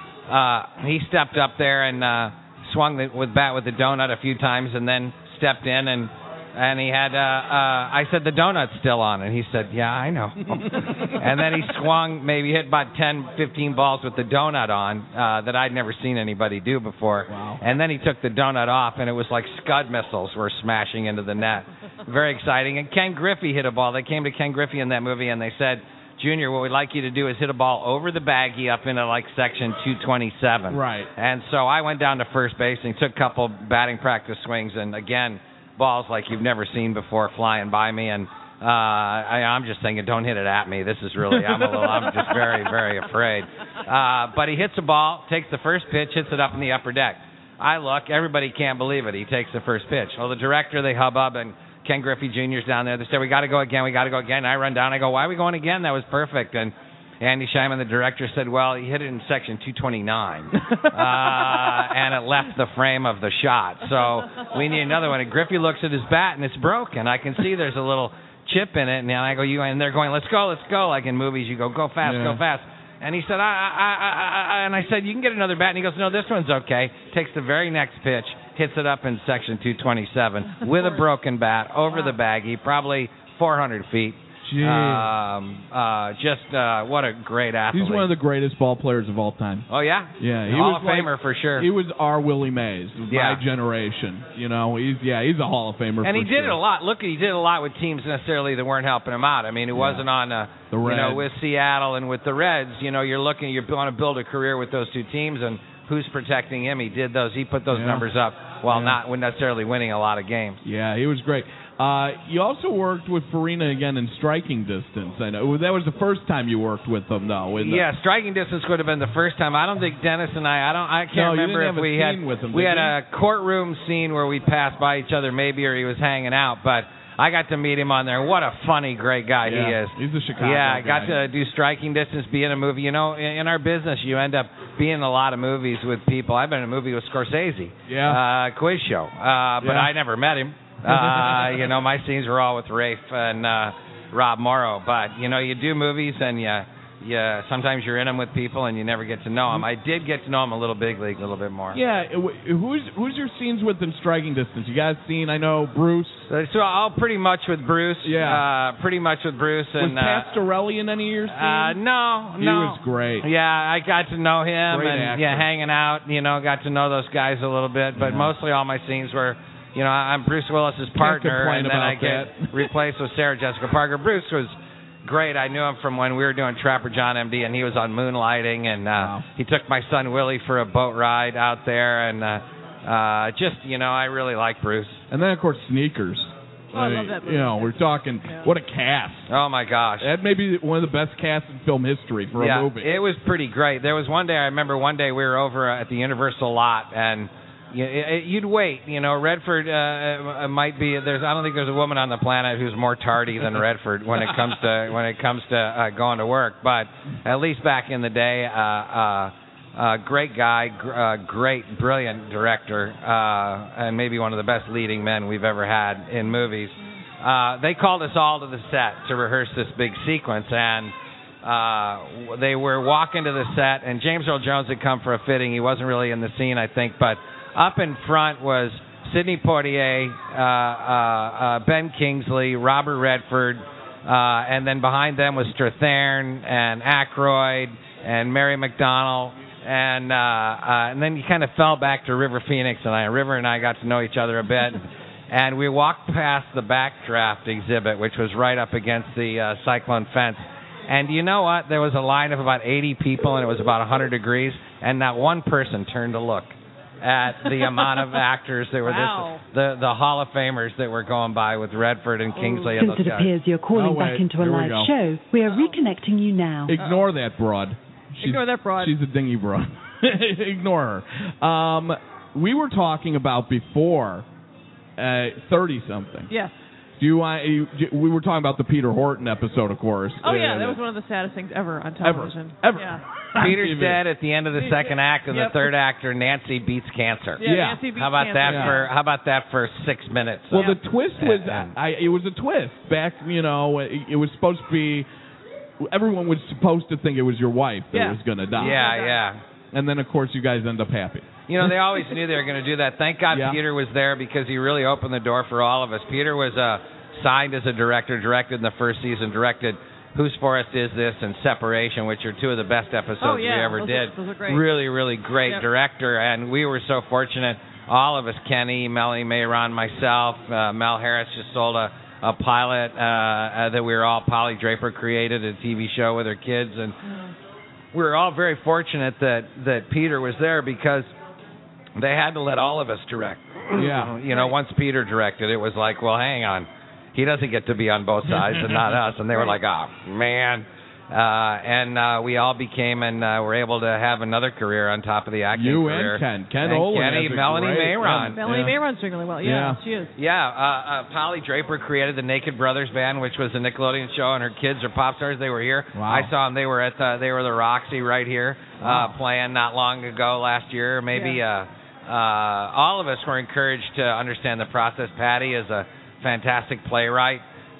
he stepped up there and swung with bat with the donut a few times and then stepped in and And he had, I said, the donut's still on. And he said, yeah, I know. And then he swung, maybe hit about 10, 15 balls with the donut on that I'd never seen anybody do before. Wow. And then he took the donut off, and it was like Scud missiles were smashing into the net. Very exciting. And Ken Griffey hit a ball. They came to Ken Griffey in that movie, and they said, Junior, what we'd like you to do is hit a ball over the baggie up into like section 227. Right. And so I went down to first base and took a couple batting practice swings, and again, balls like you've never seen before flying by me, and I'm just thinking, don't hit it at me. This is really, I'm just very, very afraid. But he hits a ball, takes the first pitch, hits it up in the upper deck. I look, everybody can't believe it. He takes the first pitch. Well, the director, they hubbub, and Ken Griffey Jr.'s down there. They say, we got to go again. I run down. I go, why are we going again? That was perfect. And Andy Scheinman, the director, said, well, he hit it in section 229, and it left the frame of the shot. So we need another one. And Griffey looks at his bat, and it's broken. I can see there's a little chip in it. And I go, and they're going, let's go. Like in movies, you go fast, go fast. And he said, and I said, you can get another bat. And he goes, no, this one's okay. Takes the very next pitch, hits it up in section 227 with a broken bat over the baggie, probably 400 feet. What a great athlete. He's one of the greatest ball players of all time. Oh, yeah? Yeah. He Hall was of Famer for sure. He was our Willie Mays, my generation. You know, he's a Hall of Famer and for he did it a lot. Look, he did it a lot with teams necessarily that weren't helping him out. I mean, it wasn't on, the Reds. with Seattle and with the Reds. You know, you want to build a career with those two teams, and who's protecting him? He put those numbers up while not necessarily winning a lot of games. Yeah, he was great. You also worked with Farina again in striking distance. I know that was the first time you worked with them, though. Striking distance would have been the first time. I don't think Dennis and I can't remember if we had with him, we had a courtroom scene where we passed by each other, maybe, or he was hanging out, but I got to meet him on there. What a funny, great guy he is. He's a Chicago guy. I got to do striking distance, be in a movie. You know, in our business, you end up being in a lot of movies with people. I've been in a movie with Scorsese. Quiz show. But I never met him. My scenes were all with Rafe and Rob Morrow. But, you do movies and sometimes you're in them with people and you never get to know them. I did get to know him a little big league, a little bit more. Yeah. Who's your scenes with in striking distance? You guys seen, I know, Bruce. So I'll pretty much with Bruce. Yeah. Pretty much with Bruce. Was Pastorelli in any of your scenes? No. He was great. Yeah, I got to know him Great actor. hanging out, got to know those guys a little bit. But mostly all my scenes were, I'm Bruce Willis's partner, and then I get replaced with Sarah Jessica Parker. Bruce was great. I knew him from when we were doing Trapper John MD, and he was on Moonlighting, and he took my son Willie for a boat ride out there, and I really like Bruce. And then, of course, Sneakers. I love that movie. We're talking, what a cast. Oh, my gosh. That may be one of the best casts in film history for a movie. It was pretty great. There was one day, I remember one day we were over at the Universal lot, and you'd wait. Redford might be. I don't think there's a woman on the planet who's more tardy than Redford when it comes to going to work. But at least back in the day, great guy, great, brilliant director, and maybe one of the best leading men we've ever had in movies. They called us all to the set to rehearse this big sequence, and they were walking to the set, and James Earl Jones had come for a fitting. He wasn't really in the scene, I think, but up in front was Sidney Poitier, Ben Kingsley, Robert Redford, and then behind them was Strathern and Aykroyd and Mary McDonnell, and then you kind of fell back to River Phoenix, and River and I got to know each other a bit, and we walked past the backdraft exhibit, which was right up against the cyclone fence. And you know what? There was a line of about 80 people, and it was about 100 degrees, and not one person turned to look at the amount of actors that were the Hall of Famers that were going by with Redford and Kingsley and those Since it guys. appears you're calling back into a live show, we are reconnecting you now. Ignore that broad. Ignore that broad. She's a dingy broad. Ignore her. We were talking about before 30-something. Yes. We were talking about the Peter Horton episode, of course. Oh, yeah, that was one of the saddest things ever on television. Ever. Yeah. Peter's dead at the end of the second act, and the third actor, Nancy beats cancer. Yeah. Nancy beats How about cancer. How about that for 6 minutes? Well, the twist was it was a twist. Back, it was supposed to be. Everyone was supposed to think it was your wife that was going to die. Yeah. And then, of course, you guys end up happy. they always knew they were going to do that. Thank God Yeah. Peter was there because he really opened the door for all of us. Peter was signed as a director, directed in the first season, directed Whose Forest Is This and Separation, which are two of the best episodes we ever did. Those are great. Really, really great director, and we were so fortunate. All of us, Kenny, Melanie Mayron, myself, Mel Harris just sold a pilot that we were all, Polly Draper created a TV show with her kids, and we were all very fortunate that Peter was there because they had to let all of us direct. Yeah. Once Peter directed, it was like, well, hang on. He doesn't get to be on both sides and not us. And they were like, oh, man. And we all became and were able to have another career on top of the acting career. You and Ken and Olin. Kenny, Melanie Mayron. Melanie Mayron's doing really well. Yeah, she is. Yeah, Polly Draper created the Naked Brothers Band, which was a Nickelodeon show, and her kids are pop stars. They were here. Wow. I saw them. They were at the Roxy right here, playing not long ago last year. Maybe all of us were encouraged to understand the process. Patty is a fantastic playwright.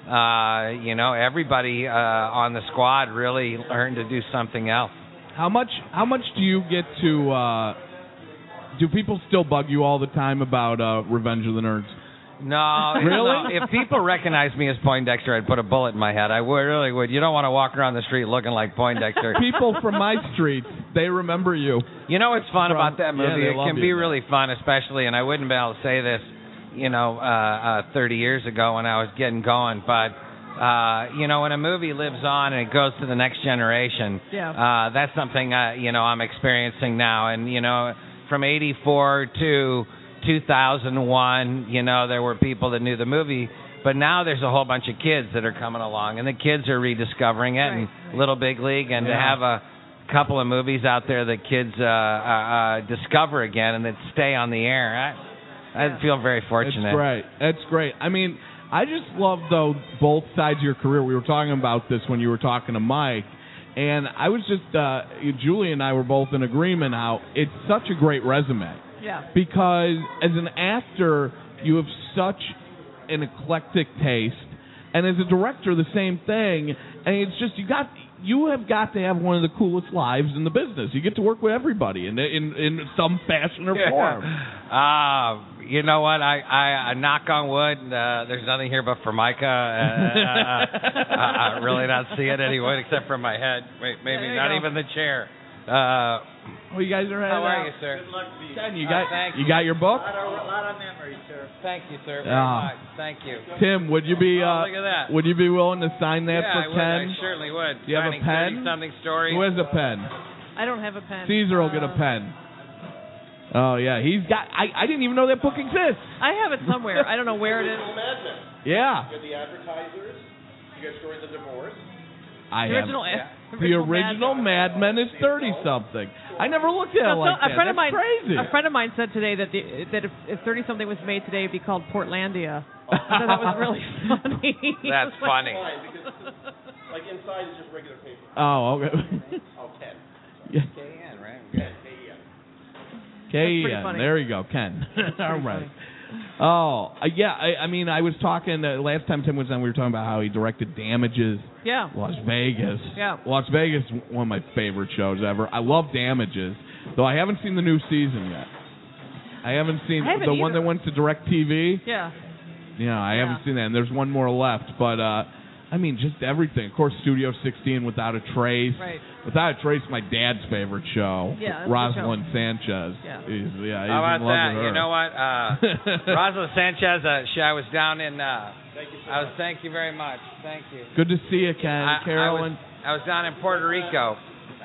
Everybody on the squad really learned to do something else. How much do you get to? Do people still bug you all the time about Revenge of the Nerds? No, really. If people recognize me as Poindexter, I'd put a bullet in my head. I really would. You don't want to walk around the street looking like Poindexter. People from my streets, they remember you. You know what's fun about that movie? Yeah, it can be really fun, especially, and I wouldn't be able to say this 30 years ago when I was getting going. But, when a movie lives on and it goes to the next generation, that's something, I'm experiencing now. And, from 84 to 2001, there were people that knew the movie. But now there's a whole bunch of kids that are coming along, and the kids are rediscovering it, and Little Big League, and to have a couple of movies out there that kids discover again and that stay on the air. I feel very fortunate. That's great. I mean, I just love, though, both sides of your career. We were talking about this when you were talking to Mike, and I was just, Julie and I were both in agreement how it's such a great resume. Yeah. Because as an actor, you have such an eclectic taste, and as a director, the same thing. And it's just you have got to have one of the coolest lives in the business. You get to work with everybody in some fashion or form. You know what? I knock on wood. There's nothing here but Formica. I really not seeing any wood except for my head. Wait, maybe not even the chair. You guys are how are you, sir? Good luck to you. Ken, you got your book? A lot of memories, sir. Thank you, sir. Very much. Thank you. Tim, would you be look at that. Would you be willing to sign that for Ken? I certainly would. Do you have a pen? Something story. Who has a pen? I don't have a pen. Caesar will get a pen. Oh yeah, he's got. I didn't even know that book exists. I have it somewhere. I don't know where it is. Yeah. You had the Advertisers. You guys story the divorce. I The have. original, The original Mad Men is 30-something. I never looked at it like that. A friend of mine, crazy. A friend of mine said today that if 30-something was made today, it'd be called Portlandia. I thought that was really funny. That's funny. Because, like, inside is just regular paper. Oh, okay. Oh, Ken. Yeah. K-N, right? K-E-N. funny. There you go, Ken. All right. funny. Oh, yeah. I mean, I was talking last time Tim was on. We were talking about how he directed Damages. Yeah. Las Vegas. Yeah. Las Vegas, one of my favorite shows ever. I love Damages, though I haven't seen the new season yet. I haven't seen the one that went to DirecTV. Yeah. Yeah, I haven't seen that, and there's one more left. But I mean, just everything. Of course, Studio 16, Without a Trace. Right. Without a Trace, my dad's favorite show. Yeah, that's Rosalind Sanchez. Yeah. He's How about in love that? with her. You know what? Rosalind Sanchez. I was down in. Thank you very much. Thank you. Good to see you, Ken. Carolyn. I was down in Puerto Rico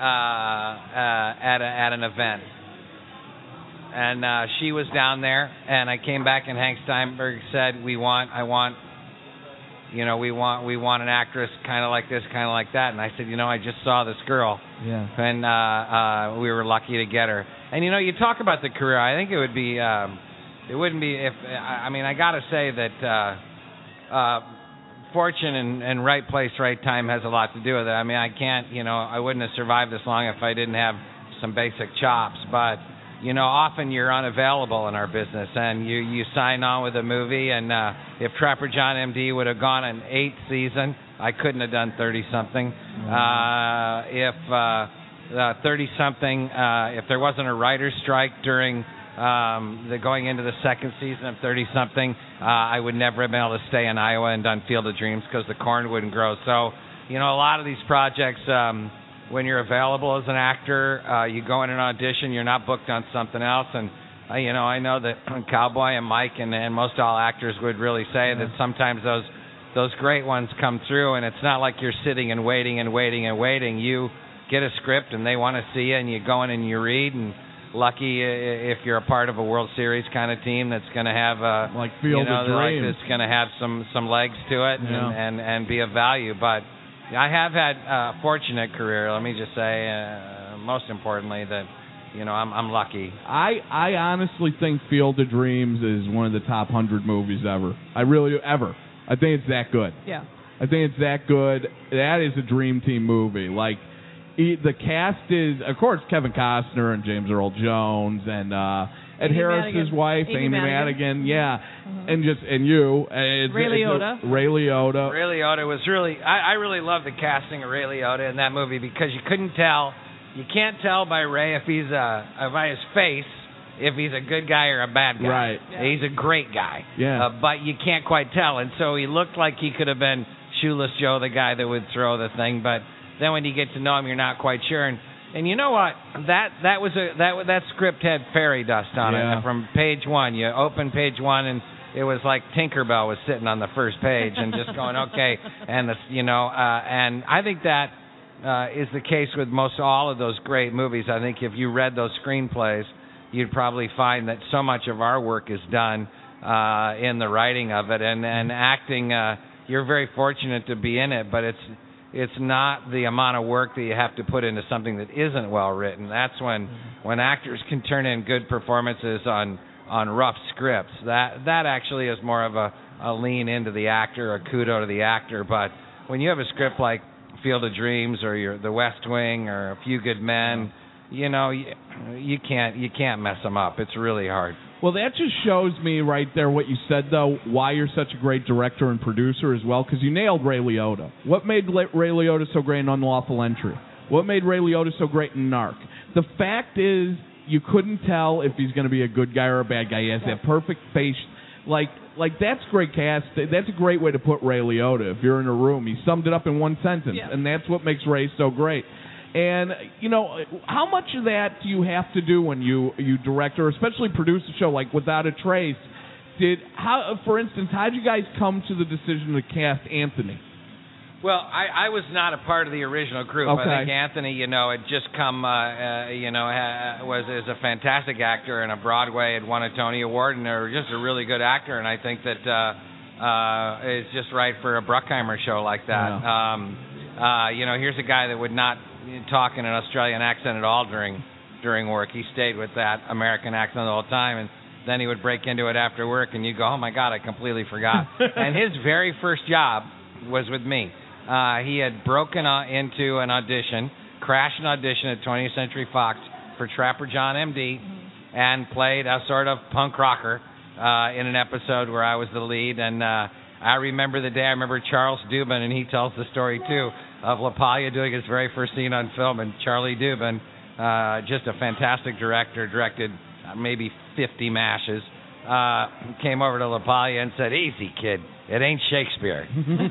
at an event, and she was down there, and I came back, and Hank Steinberg said, we want an actress kind of like this, kind of like that. And I said, I just saw this girl. Yeah. And we were lucky to get her. And, you talk about the career. I think it wouldn't be if, I got to say that fortune and right place, right time has a lot to do with it. I mean, I wouldn't have survived this long if I didn't have some basic chops. But, often you're unavailable in our business, and you sign on with a movie, and if Trapper John M.D. would have gone an 8th season, I couldn't have done 30-something. If 30-something, if there wasn't a writer's strike during the going into the second season of 30-something, I would never have been able to stay in Iowa and done Field of Dreams because the corn wouldn't grow. So, you know, a lot of these projects, when you're available as an actor, you go in an audition, you're not booked on something else. And, you know, I know that Cowboy and Mike and most all actors would really say that sometimes those great ones come through, and it's not like you're sitting and waiting. You get a script, and they want to see it, and you go in and you read, and lucky if you're a part of a World Series kind of team that's going to have like Field of Dreams, like that's going to have some legs to it and be of value. But I have had a fortunate career. Let me just say, most importantly, that you know I'm lucky. I honestly think Field of Dreams is one of the top 100 movies ever. I really ever. I think it's that good. Yeah. I think it's that good. That is a dream team movie. Like. The cast is, of course, Kevin Costner and James Earl Jones and Ed Harris's wife, Amy Madigan, and you, Ray Liotta. Ray Liotta. Ray Liotta was really, I really love the casting of Ray Liotta in that movie because you can't tell by Ray if he's by his face if he's a good guy or a bad guy. Right. Yeah. He's a great guy. Yeah. But you can't quite tell, and so he looked like he could have been Shoeless Joe, the guy that would throw the thing, but. Then when you get to know him, you're not quite sure. And you know what? That script had fairy dust on it from page one. You open page one, and it was like Tinkerbell was sitting on the first page and just going, okay. And and I think that is the case with most all of those great movies. I think if you read those screenplays, you'd probably find that so much of our work is done in the writing of it and acting. You're very fortunate to be in it, but it's not the amount of work that you have to put into something that isn't well written. That's when actors can turn in good performances on rough scripts. That actually is more of a lean into the actor, a kudo to the actor. But when you have a script like Field of Dreams or The West Wing or A Few Good Men, you know, you can't mess them up. It's really hard. Well, that just shows me right there what you said, though, why you're such a great director and producer as well, because you nailed Ray Liotta. What made Ray Liotta so great in Unlawful Entry? What made Ray Liotta so great in Narc? The fact is, you couldn't tell if he's going to be a good guy or a bad guy. He has that perfect face. Like that's great cast. That's a great way to put Ray Liotta. If you're in a room, he summed it up in one sentence, and that's what makes Ray so great. And, you know, how much of that do you have to do when you direct or especially produce a show like Without a Trace? For instance, how did you guys come to the decision to cast Anthony? Well, I was not a part of the original group. Okay. I think Anthony, had just come, is a fantastic actor and a Broadway, had won a Tony Award, and just a really good actor. And I think that it's just right for a Bruckheimer show like that. Yeah. Here's a guy that would not talk in an Australian accent at all during work. He stayed with that American accent the whole time, and then he would break into it after work, and you go, oh my God, I completely forgot. And his very first job was with me. He had broken into an audition, crashed an audition at 20th Century Fox for Trapper John M.D., and played a sort of punk rocker in an episode where I was the lead. And I remember the day. I remember Charles Dubin, and he tells the story too, of LaPaglia doing his very first scene on film. And Charlie Dubin, just a fantastic director, directed maybe 50 mashes, came over to LaPaglia and said, easy, kid. It ain't Shakespeare.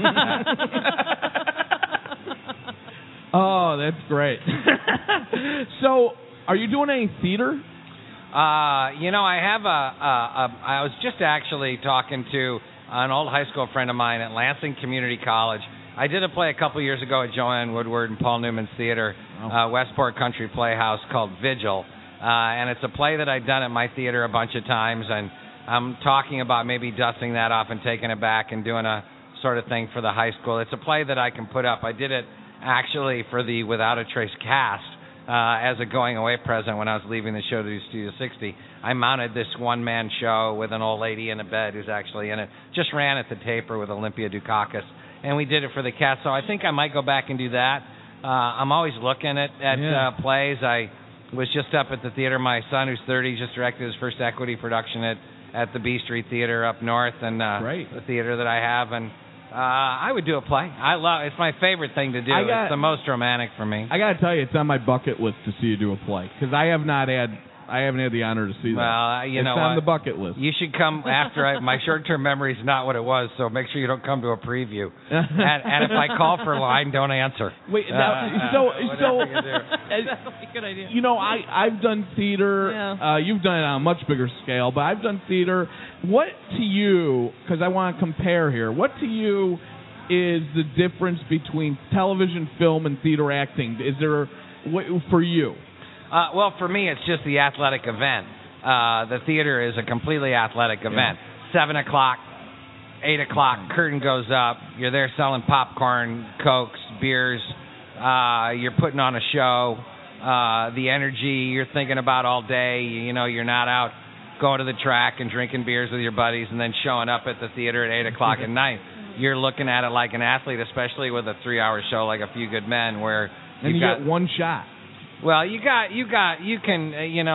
Oh, that's great. So, are you doing any theater? I was just actually talking to an old high school friend of mine at Lansing Community College. I did a play a couple years ago at Joanne Woodward and Paul Newman's theater, Westport Country Playhouse, called Vigil. And it's a play that I've done at my theater a bunch of times, and I'm talking about maybe dusting that off and taking it back and doing a sort of thing for the high school. It's a play that I can put up. I did it actually for the Without a Trace cast as a going-away present when I was leaving the show to do Studio 60. I mounted this one-man show with an old lady in a bed who's actually in it. Just ran at the Taper with Olympia Dukakis, and we did it for the cast. So I think I might go back and do that. I'm always looking at plays. I was just up at the theater. My son, who's 30, just directed his first equity production at the B Street Theater up north, and the theater that I have. And I would do a play. It's my favorite thing to do. It's the most romantic for me. I got to tell you, it's on my bucket list to see you do a play because I haven't had the honor to see that. Well, it's on the bucket list. You should come after. My short-term memory is not what it was, so make sure you don't come to a preview. and if I call for a line, don't answer. Wait, good idea. You know, I've done theater. Yeah. You've done it on a much bigger scale, but I've done theater. What to you, because I want to compare here, what to you is the difference between television, film, and theater acting? Is there, for you? Well, for me, it's just the athletic event. The theater is a completely athletic event. 7 o'clock, 8 o'clock, curtain goes up. You're there selling popcorn, Cokes, beers. You're putting on a show. The energy you're thinking about all day. You know, you're not out going to the track and drinking beers with your buddies and then showing up at the theater at 8 o'clock at night. You're looking at it like an athlete, especially with a 3-hour show like A Few Good Men, where you get one shot. Well, you can,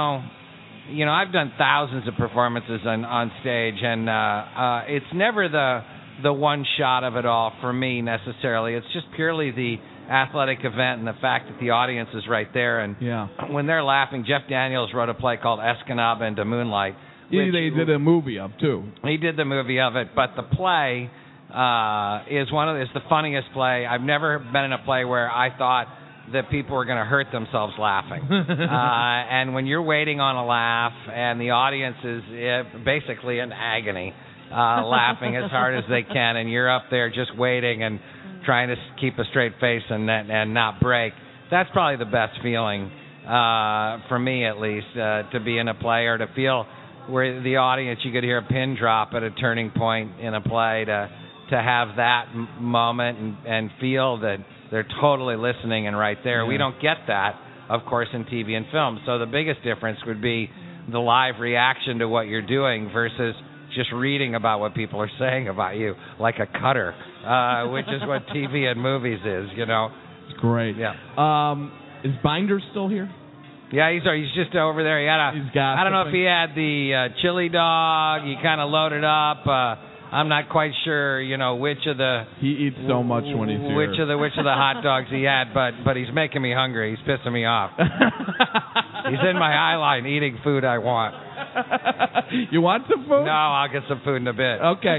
I've done thousands of performances on stage, and it's never the one shot of it all for me necessarily. It's just purely the athletic event and the fact that the audience is right there, and when they're laughing. Jeff Daniels wrote a play called Escanaba into Moonlight. They did a movie of too. He did the movie of it, but the play is the funniest play. I've never been in a play where I thought that people were going to hurt themselves laughing. And when you're waiting on a laugh and the audience is basically in agony, laughing as hard as they can, and you're up there just waiting and trying to keep a straight face and not break, that's probably the best feeling, for me at least, to be in a play or to feel where the audience, you could hear a pin drop at a turning point in a play, to have that moment and feel that they're totally listening and right there. Yeah. We don't get that, of course, in TV and film. So the biggest difference would be the live reaction to what you're doing versus just reading about what people are saying about you, like a cutter, which is what TV and movies is, It's great. Yeah. Is Binder still here? Yeah, he's just over there. I don't know if he had the chili dog. He kind of loaded up. I'm not quite sure, which of the... He eats so much when he's here. Which of the hot dogs he had, but he's making me hungry. He's pissing me off. He's in my eye line eating food I want. You want some food? No, I'll get some food in a bit. Okay.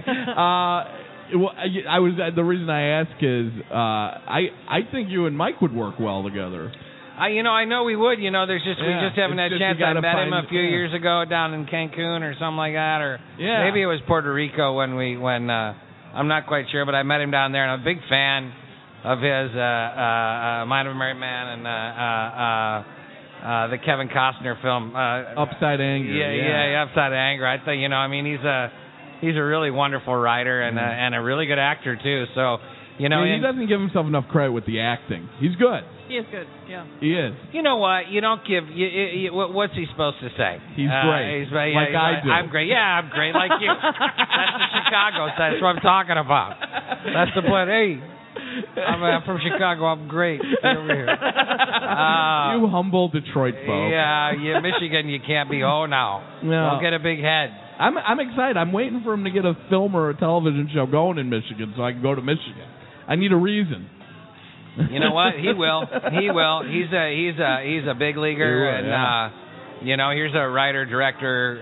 The reason I ask is I think you and Mike would work well together. I know we would. We just haven't had a chance. I met him a few years ago down in Cancun or something like that, or maybe it was Puerto Rico when I'm not quite sure, but I met him down there, and I'm a big fan of his Mind of a Married Man and the Kevin Costner film Upside Anger. Yeah, Upside Anger. I think he's a really wonderful writer and a really good actor too. So. He doesn't give himself enough credit with the acting. He's good. He is good, yeah. He is. You know what? You don't give... what's he supposed to say? He's great. I do. I'm great. Yeah, I'm great like you. That's the Chicago side. That's what I'm talking about. That's the point. Hey, I'm from Chicago. I'm great. Get over here. You humble Detroit folk. Yeah, Michigan, you can't be now. No. Don't get a big head. I'm excited. I'm waiting for him to get a film or a television show going in Michigan so I can go to Michigan. I need a reason. You know what? He will. He's a big leaguer, and here's a writer, director,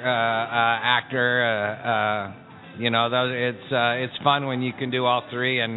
actor. It's fun when you can do all three, and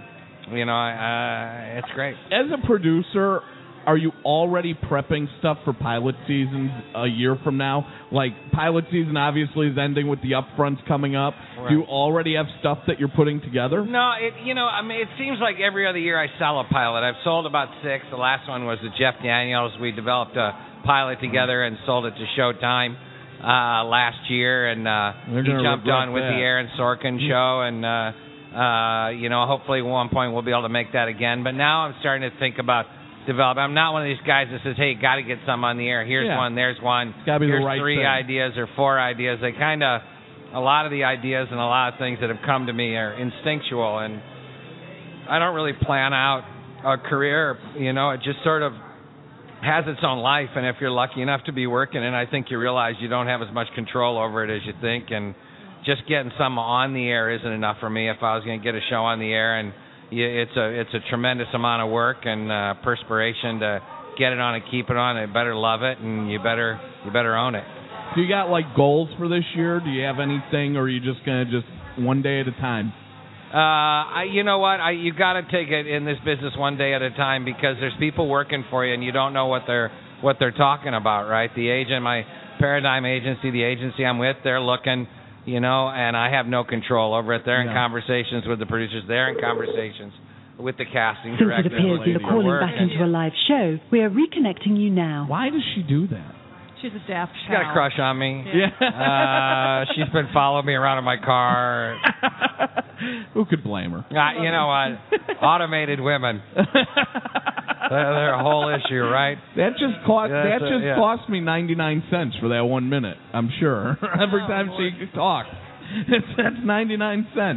it's great. As a producer, are you already prepping stuff for pilot seasons a year from now? Like, pilot season obviously is ending with the upfronts coming up. Right. Do you already have stuff that you're putting together? No, it seems like every other year I sell a pilot. I've sold about 6. The last one was with Jeff Daniels. We developed a pilot together and sold it to Showtime last year, and he jumped on with the Aaron Sorkin show, and hopefully at one point we'll be able to make that again. But now I'm starting to think about develop. I'm not one of these guys that says, hey, got to get some on the air. Here's one, there's one. It's gotta be Here's the right 3 thing. ideas or 4 ideas. A lot of the ideas and a lot of things that have come to me are instinctual, and I don't really plan out a career. It just sort of has its own life, and if you're lucky enough to be working, and I think you realize you don't have as much control over it as you think, and just getting some on the air isn't enough for me. If I was going to get a show on the air, and it's a tremendous amount of work and perspiration to get it on and keep it on. You better love it, and you better own it. Do you got like goals for this year? Do you have anything, or are you just going to just one day at a time? You know what? You got to take it in this business one day at a time, because there's people working for you, and you don't know what they're talking about, right? The agent, my Paradigm agency, the agency I'm with, they're looking, and I have no control over it. They're in conversations with the producers. They're in conversations with the casting Since directors. it appears you're calling back into a live show, we are reconnecting you now. Why does she do that? She's a daft She's got a crush on me. Yeah. She's been following me around in my car. Who could blame her? You know what? Automated women. They're a whole issue, right? That just cost me 99 cents for that 1 minute, I'm sure. Every time she talks. That's 99 cents.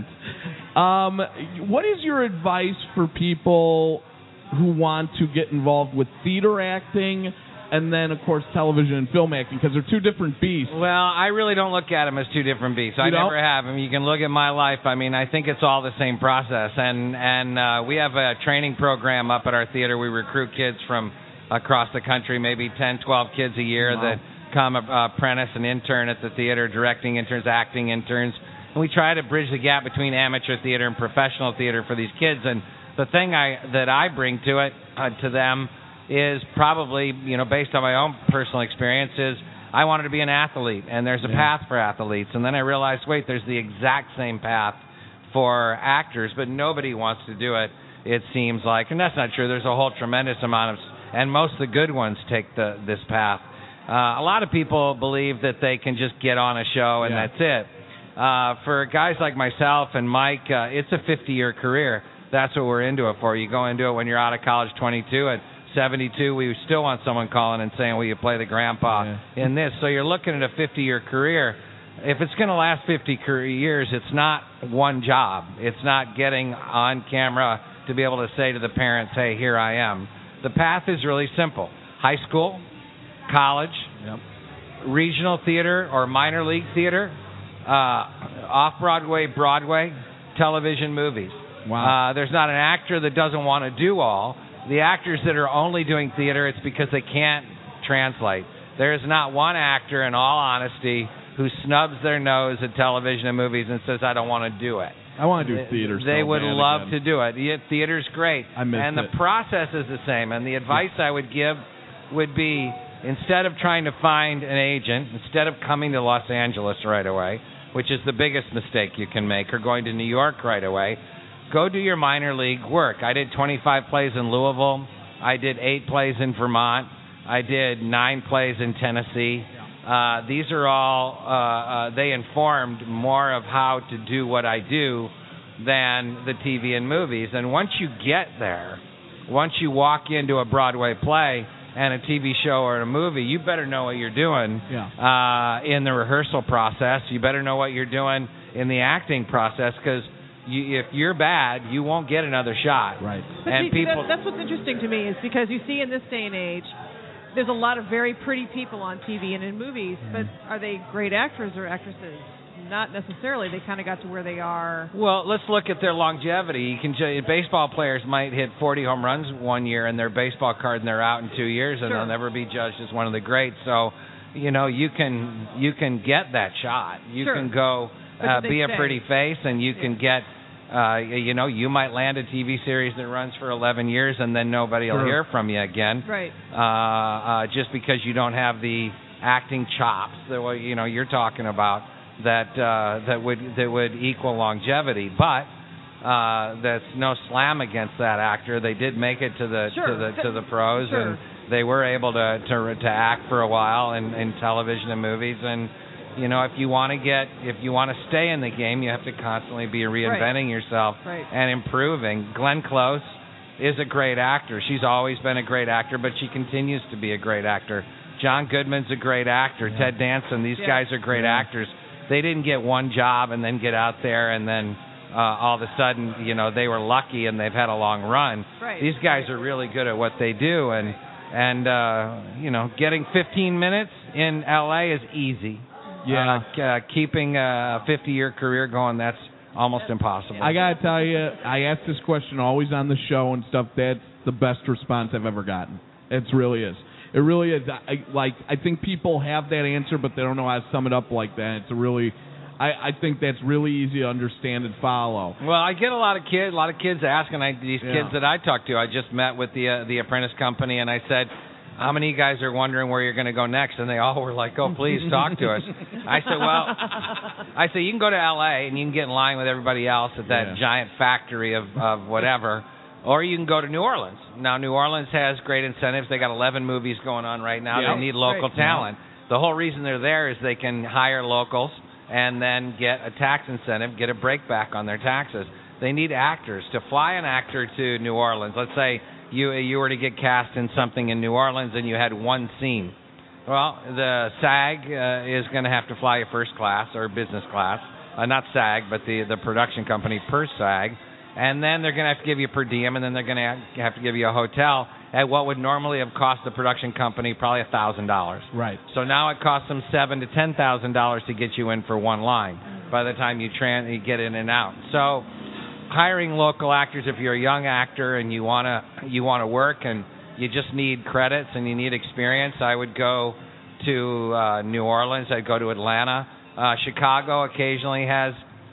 What is your advice for people who want to get involved with theater acting and then, of course, television and film acting, because they're two different beasts? Well, I really don't look at them as two different beasts. I never have them. You can look at my life. I mean, I think it's all the same process. And we have a training program up at our theater. We recruit kids from across the country, maybe 10, 12 kids a year that come apprentice and intern at the theater, directing interns, acting interns. And we try to bridge the gap between amateur theater and professional theater for these kids. And the thing that I bring to it, to them, is probably, based on my own personal experiences, I wanted to be an athlete, and there's a path for athletes. And then I realized, wait, there's the exact same path for actors, but nobody wants to do it, it seems like. And that's not true. There's a whole tremendous amount of, and most of the good ones take this path. A lot of people believe that they can just get on a show and that's it. For guys like myself and Mike, it's a 50-year career. That's what we're into it for. You go into it when you're out of college, 22, at 72, we still want someone calling and saying, will you play the grandpa in this? So you're looking at a 50-year career. If it's going to last 50 years, it's not one job. It's not getting on camera to be able to say to the parents, hey, here I am. The path is really simple. High school, college, regional theater or minor league theater, off-Broadway, Broadway, television, movies. Wow. There's not an actor that doesn't want to do all. The actors that are only doing theater, it's because they can't translate. There is not one actor, in all honesty, who snubs their nose at television and movies and says, I don't want to do it. I want to do theater. They would love to do it. Theater's great. And the process is the same. And the advice I would give would be, instead of trying to find an agent, instead of coming to Los Angeles right away, which is the biggest mistake you can make, or going to New York right away, go do your minor league work. I did 25 plays in Louisville. I did 8 plays in Vermont. I did 9 plays in Tennessee. These are all, they informed more of how to do what I do than the TV and movies. And once you get there, once you walk into a Broadway play and a TV show or a movie, you better know what you're doing in the rehearsal process. You better know what you're doing in the acting process, because if you're bad, you won't get another shot. Right. But and that's what's interesting to me, is because you see in this day and age, there's a lot of very pretty people on TV and in movies, but are they great actors or actresses? Not necessarily. They kind of got to where they are. Well, let's look at their longevity. Baseball players might hit 40 home runs one year in their baseball card, and they're out in 2 years, and they'll never be judged as one of the greats. So, you can get that shot. You can go be a pretty face, and you can get. You might land a TV series that runs for 11 years, and then nobody will hear from you again. Right. Just because you don't have the acting chops that you're talking about that would equal longevity. But that's no slam against that actor. They did make it to the pros, and they were able to act for a while in television and movies. And if you want to stay in the game, you have to constantly be reinventing yourself and improving. Glenn Close is a great actor. She's always been a great actor, but she continues to be a great actor. John Goodman's a great actor. Ted Danson, these guys are great actors. They didn't get one job and then get out there and then all of a sudden, they were lucky and they've had a long run. Right. These guys are really good at what they do, and getting 15 minutes in L.A. is easy. Yeah. Keeping a 50-year career going, that's almost impossible. I gotta tell you, I ask this question always on the show and stuff. That's the best response I've ever gotten. It really is. It really is. I think people have that answer, but they don't know how to sum it up like that. It's a really, I think that's really easy to understand and follow. Well, I get a lot of kids asking. These kids that I talk to, I just met with the Apprentice Company, and I said, how many of you guys are wondering where you're going to go next? And they all were like, oh, please talk to us. I said, you can go to L.A. and you can get in line with everybody else at that giant factory of whatever, or you can go to New Orleans. Now, New Orleans has great incentives. They got 11 movies going on right now. They need local talent. The whole reason they're there is they can hire locals and then get a tax incentive, get a break back on their taxes. They need actors. To fly an actor to New Orleans, let's say you were to get cast in something in New Orleans and you had one scene. Well, the SAG is going to have to fly you first class or business class. Not SAG, but the production company per SAG. And then they're going to have to give you per diem, and then they're going to have to give you a hotel at what would normally have cost the production company probably $1,000. Right. So now it costs them $7,000 to $10,000 to get you in for one line by the time you get in and out. So hiring local actors, if you're a young actor and you wanna work and you just need credits and you need experience, I would go to New Orleans. I'd go to Atlanta. Chicago occasionally has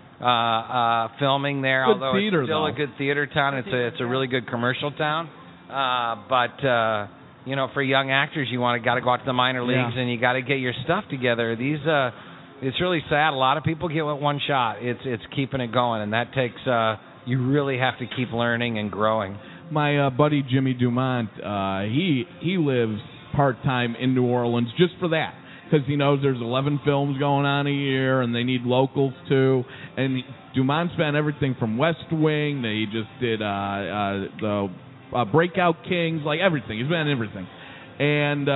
filming there, good although theater, it's still though. a good theater town. It's a really good commercial town. But for young actors, got to go out to the minor leagues and you got to get your stuff together. It's really sad. A lot of people get one shot. It's keeping it going, and that takes. You really have to keep learning and growing. My buddy Jimmy Dumont, he lives part-time in New Orleans just for that, because he knows there's 11 films going on a year and they need locals too. And Dumont's been everything from West Wing. He just did the Breakout Kings, like everything. He's been in everything. And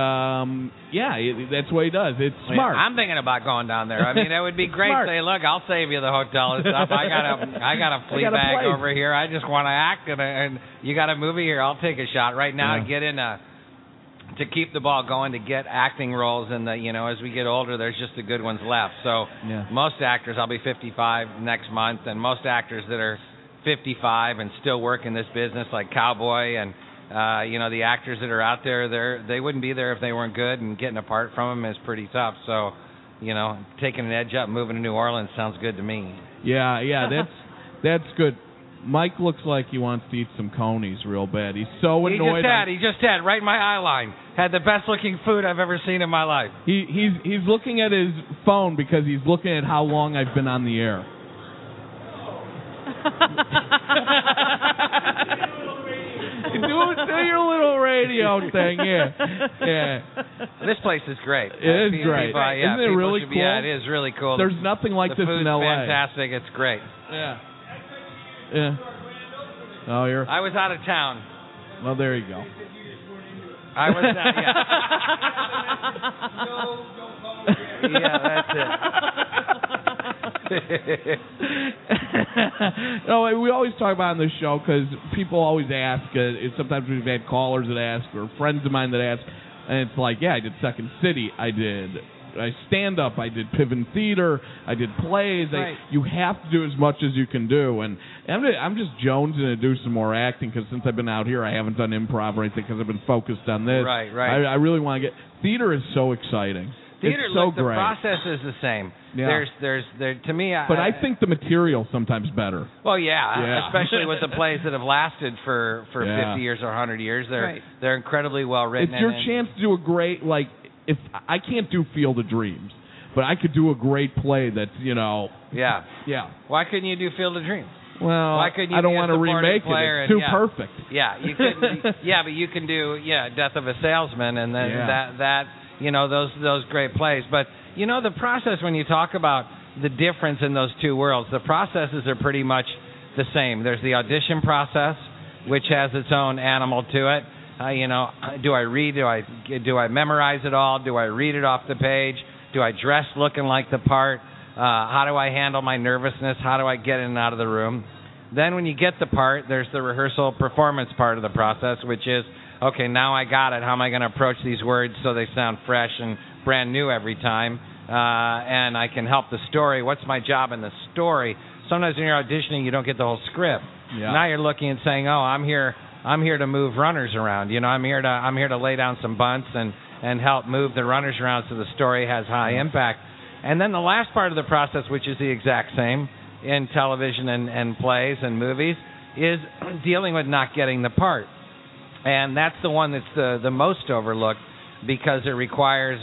that's what he does. It's smart. I'm thinking about going down there. I mean, it would be great to say, look, I'll save you the hotel and stuff. I got a flea bag over here. I just want to act, and you got a movie here. I'll take a shot right now to get in to keep the ball going, to get acting roles. And as we get older, there's just the good ones left. So most actors, I'll be 55 next month, and most actors that are 55 and still work in this business, like Cowboy and the actors that are out there, they wouldn't be there if they weren't good, and getting apart from them is pretty tough. So, taking an edge up, moving to New Orleans sounds good to me. Yeah, that's good. Mike looks like he wants to eat some conies real bad. He's so annoyed. He just had right in my eye line. Had the best looking food I've ever seen in my life. He's looking at his phone because he's looking at how long I've been on the air. Do your little radio thing, yeah. This place is great. It is great. Isn't it really cool? Yeah, it is really cool. There's nothing like this in L.A. Fantastic. It's great. Yeah. Oh, I was out of town. Well, there you go. I was out. Yeah, that's it. No, we always talk about it on this show because people always ask. Sometimes we've had callers that ask, or friends of mine that ask, and it's like, I did Second City, I did stand-up, I did Piven Theater, I did plays. Right. You have to do as much as you can do, and I'm just jonesing to do some more acting, because since I've been out here, I haven't done improv or anything because I've been focused on this. Right. I really want to get... Theater is so exciting. Theater, it's so the great. process is the same. Yeah. There's to me. But I think the material sometimes better. Well, yeah. Especially with the plays that have lasted for 50 years or 100 years. They're incredibly well written. It's your chance to do a great, if I can't do Field of Dreams, but I could do a great play that's, Yeah. Why couldn't you do Field of Dreams? Well, why couldn't you I don't want to remake it. It's too perfect. Yeah, you could. But you can do Death of a Salesman, and then that. Those great plays. But, the process, when you talk about the difference in those two worlds, the processes are pretty much the same. There's the audition process, which has its own animal to it. Do I read? Do I memorize it all? Do I read it off the page? Do I dress looking like the part? How do I handle my nervousness? How do I get in and out of the room? Then when you get the part, there's the rehearsal performance part of the process, which is, okay, now I got it. How am I going to approach these words so they sound fresh and brand new every time? and I can help the story. What's my job in the story? Sometimes when you're auditioning, you don't get the whole script. Yeah. Now you're looking and saying, "Oh, I'm here to move runners around. You know, I'm here to lay down some bunts and help move the runners around so the story has high impact." And then the last part of the process, which is the exact same in television and plays and movies, is dealing with not getting the part. And that's the one that's the most overlooked because it requires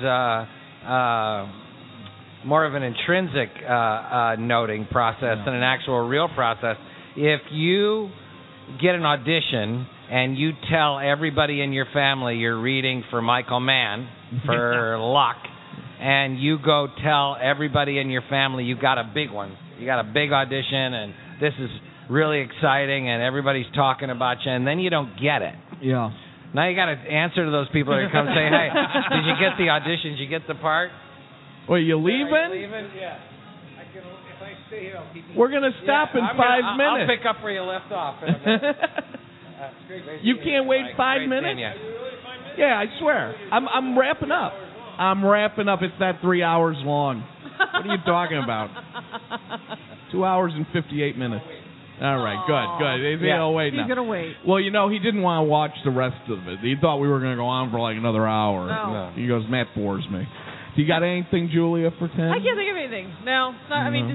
more of an intrinsic noting process than an actual real process. If you get an audition and you tell everybody in your family you're reading for Michael Mann for luck, and you go tell everybody in your family you got a big one, you got a big audition, and this is really exciting, and everybody's talking about you, and then you don't get it. Yeah. Now you got to answer to those people that come say, "Hey, did you get the audition? Did you get the part?" Well, you leaving? Yeah. If I stay here, I'll keep you. We're gonna stop in 5 minutes. I'll pick up where you left off in a minute. You can't wait 5 minutes? Yeah, I swear. I'm wrapping up. It's not 3 hours long. What are you talking about? 2 hours and 58 minutes. All right, good. He's gonna wait now. He's gonna wait. Well, he didn't want to watch the rest of it. He thought we were gonna go on for like another hour. No. He goes, Matt bores me. Do you got anything, Julia, for 10? I can't think of anything. No, I mean,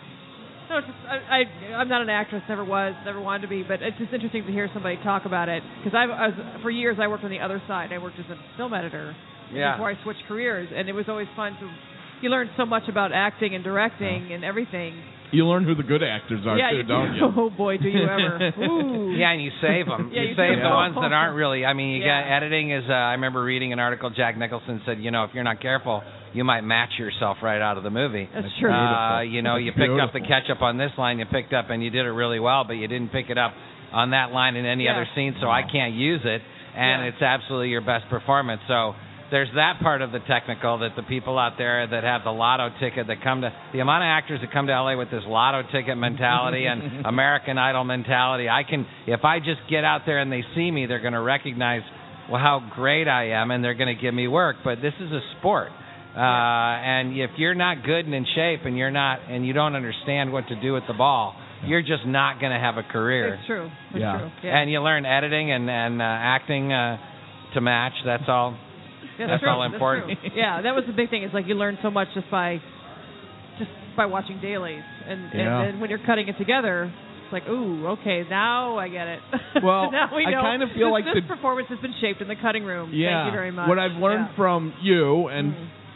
I'm not an actress. Never was. Never wanted to be. But it's just interesting to hear somebody talk about it because for years I worked on the other side. I worked as a film editor before I switched careers, and it was always fun to. You learn so much about acting and directing and everything. You learn who the good actors are, too, don't you? Oh, boy, do you ever. Ooh. Yeah, and you save them. You save the ones that aren't really. I mean, editing is, I remember reading an article, Jack Nicholson said, if you're not careful, you might match yourself right out of the movie. That's true. You picked up the ketchup on this line, you picked up, and you did it really well, but you didn't pick it up on that line in any other scene, so I can't use it, and it's absolutely your best performance. So there's that part of the technical that the people out there that have the lotto ticket that come to the amount of actors that come to LA with this lotto ticket mentality and American Idol mentality. If I just get out there and they see me, they're going to recognize how great I am and they're going to give me work. But this is a sport, and if you're not good and in shape and you don't understand what to do with the ball, you're just not going to have a career. It's true. It's true. Yeah. And you learn editing and acting to match. That's all. That's all important. That's yeah, that was the big thing. It's like you learn so much just by watching dailies, and then when you're cutting it together, it's like, ooh, okay, now I get it. Well, now we know. I kind of feel like this performance has been shaped in the cutting room. Yeah. Thank you very much. What I've learned from you and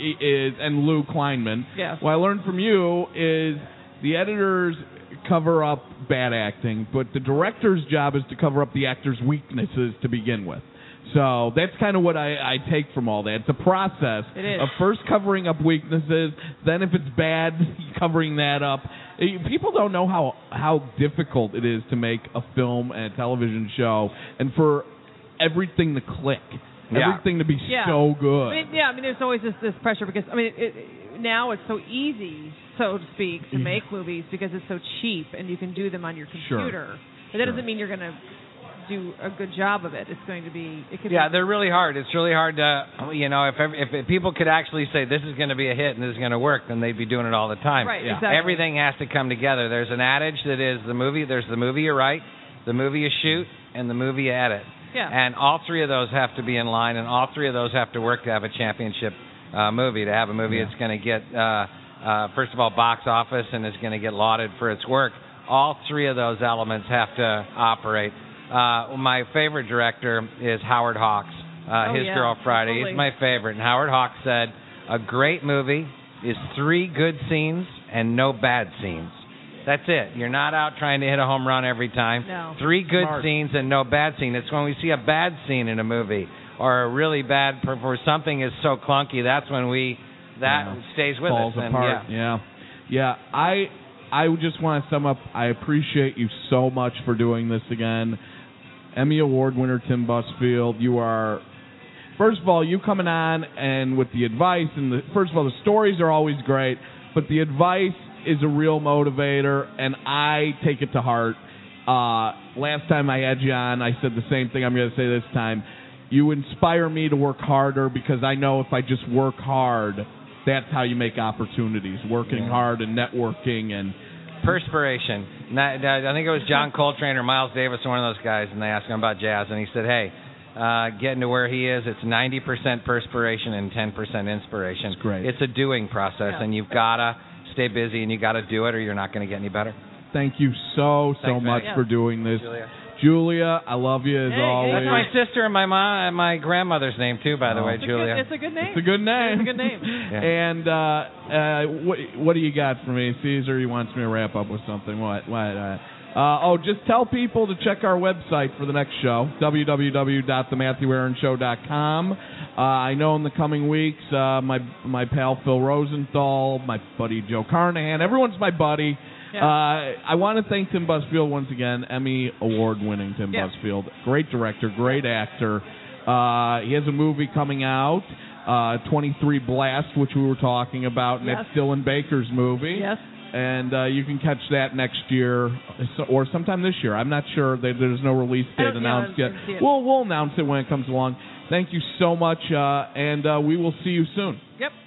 Lou Kleinman, what I learned from you is the editors cover up bad acting, but the director's job is to cover up the actor's weaknesses to begin with. So that's kind of what I take from all that. It's a process of first covering up weaknesses, then if it's bad, covering that up. People don't know how difficult it is to make a film and a television show and for everything to click, everything to be so good. I mean, there's always this pressure because, now it's so easy, so to speak, to make movies because it's so cheap and you can do them on your computer. But that doesn't mean you're going to do a good job of it. It's going to be. They're really hard. It's really hard to, if people could actually say this is going to be a hit and this is going to work, then they'd be doing it all the time. Right. Exactly. Everything has to come together. There's an adage that is there's the movie you write, the movie you shoot, and the movie you edit. Yeah. And all three of those have to be in line, and all three of those have to work to have a championship movie. To have a movie that's going to get, first of all, box office and is going to get lauded for its work. All three of those elements have to operate. My favorite director is Howard Hawks. His Girl Friday. Totally. He's my favorite. And Howard Hawks said, a great movie is 3 good scenes and no bad scenes. That's it. You're not out trying to hit a home run every time. No. 3 good scenes and no bad scene. It's when we see a bad scene in a movie or a really bad, where something is so clunky, that's when stays with falls us. apart. Yeah. I just want to sum up. I appreciate you so much for doing this again. Emmy Award winner Tim Busfield, you are, first of all, you coming on and with the advice, and first of all, the stories are always great, but the advice is a real motivator, and I take it to heart. Last time I had you on, I said the same thing I'm going to say this time. You inspire me to work harder because I know if I just work hard, that's how you make opportunities, working hard and networking and perspiration. I think it was John Coltrane or Miles Davis, one of those guys, and they asked him about jazz, and he said, hey, getting to where he is, it's 90% perspiration and 10% inspiration. That's great. It's a doing process, and you've got to stay busy, and you've got to do it, or you're not going to get any better. Thank you so Thanks, much man. for doing this. Julia, I love you as always. That's my sister and my mom and my grandmother's name, too, by the way, Julia. It's a good name. It's a good name. It's a good name. And what do you got for me? Caesar, he wants me to wrap up with something. What? Just tell people to check our website for the next show, www.thematthewaaaronshow.com. I know in the coming weeks, my pal Phil Rosenthal, my buddy Joe Carnahan, everyone's my buddy. Yeah. I want to thank Tim Busfield once again, Emmy Award-winning Tim Busfield. Great director, great actor. He has a movie coming out, 23 Blast, which we were talking about, and it's Dylan Baker's movie. Yes. And you can catch that next year or sometime this year. I'm not sure. There's no release date announced yet. We'll announce it when it comes along. Thank you so much, and we will see you soon. Yep.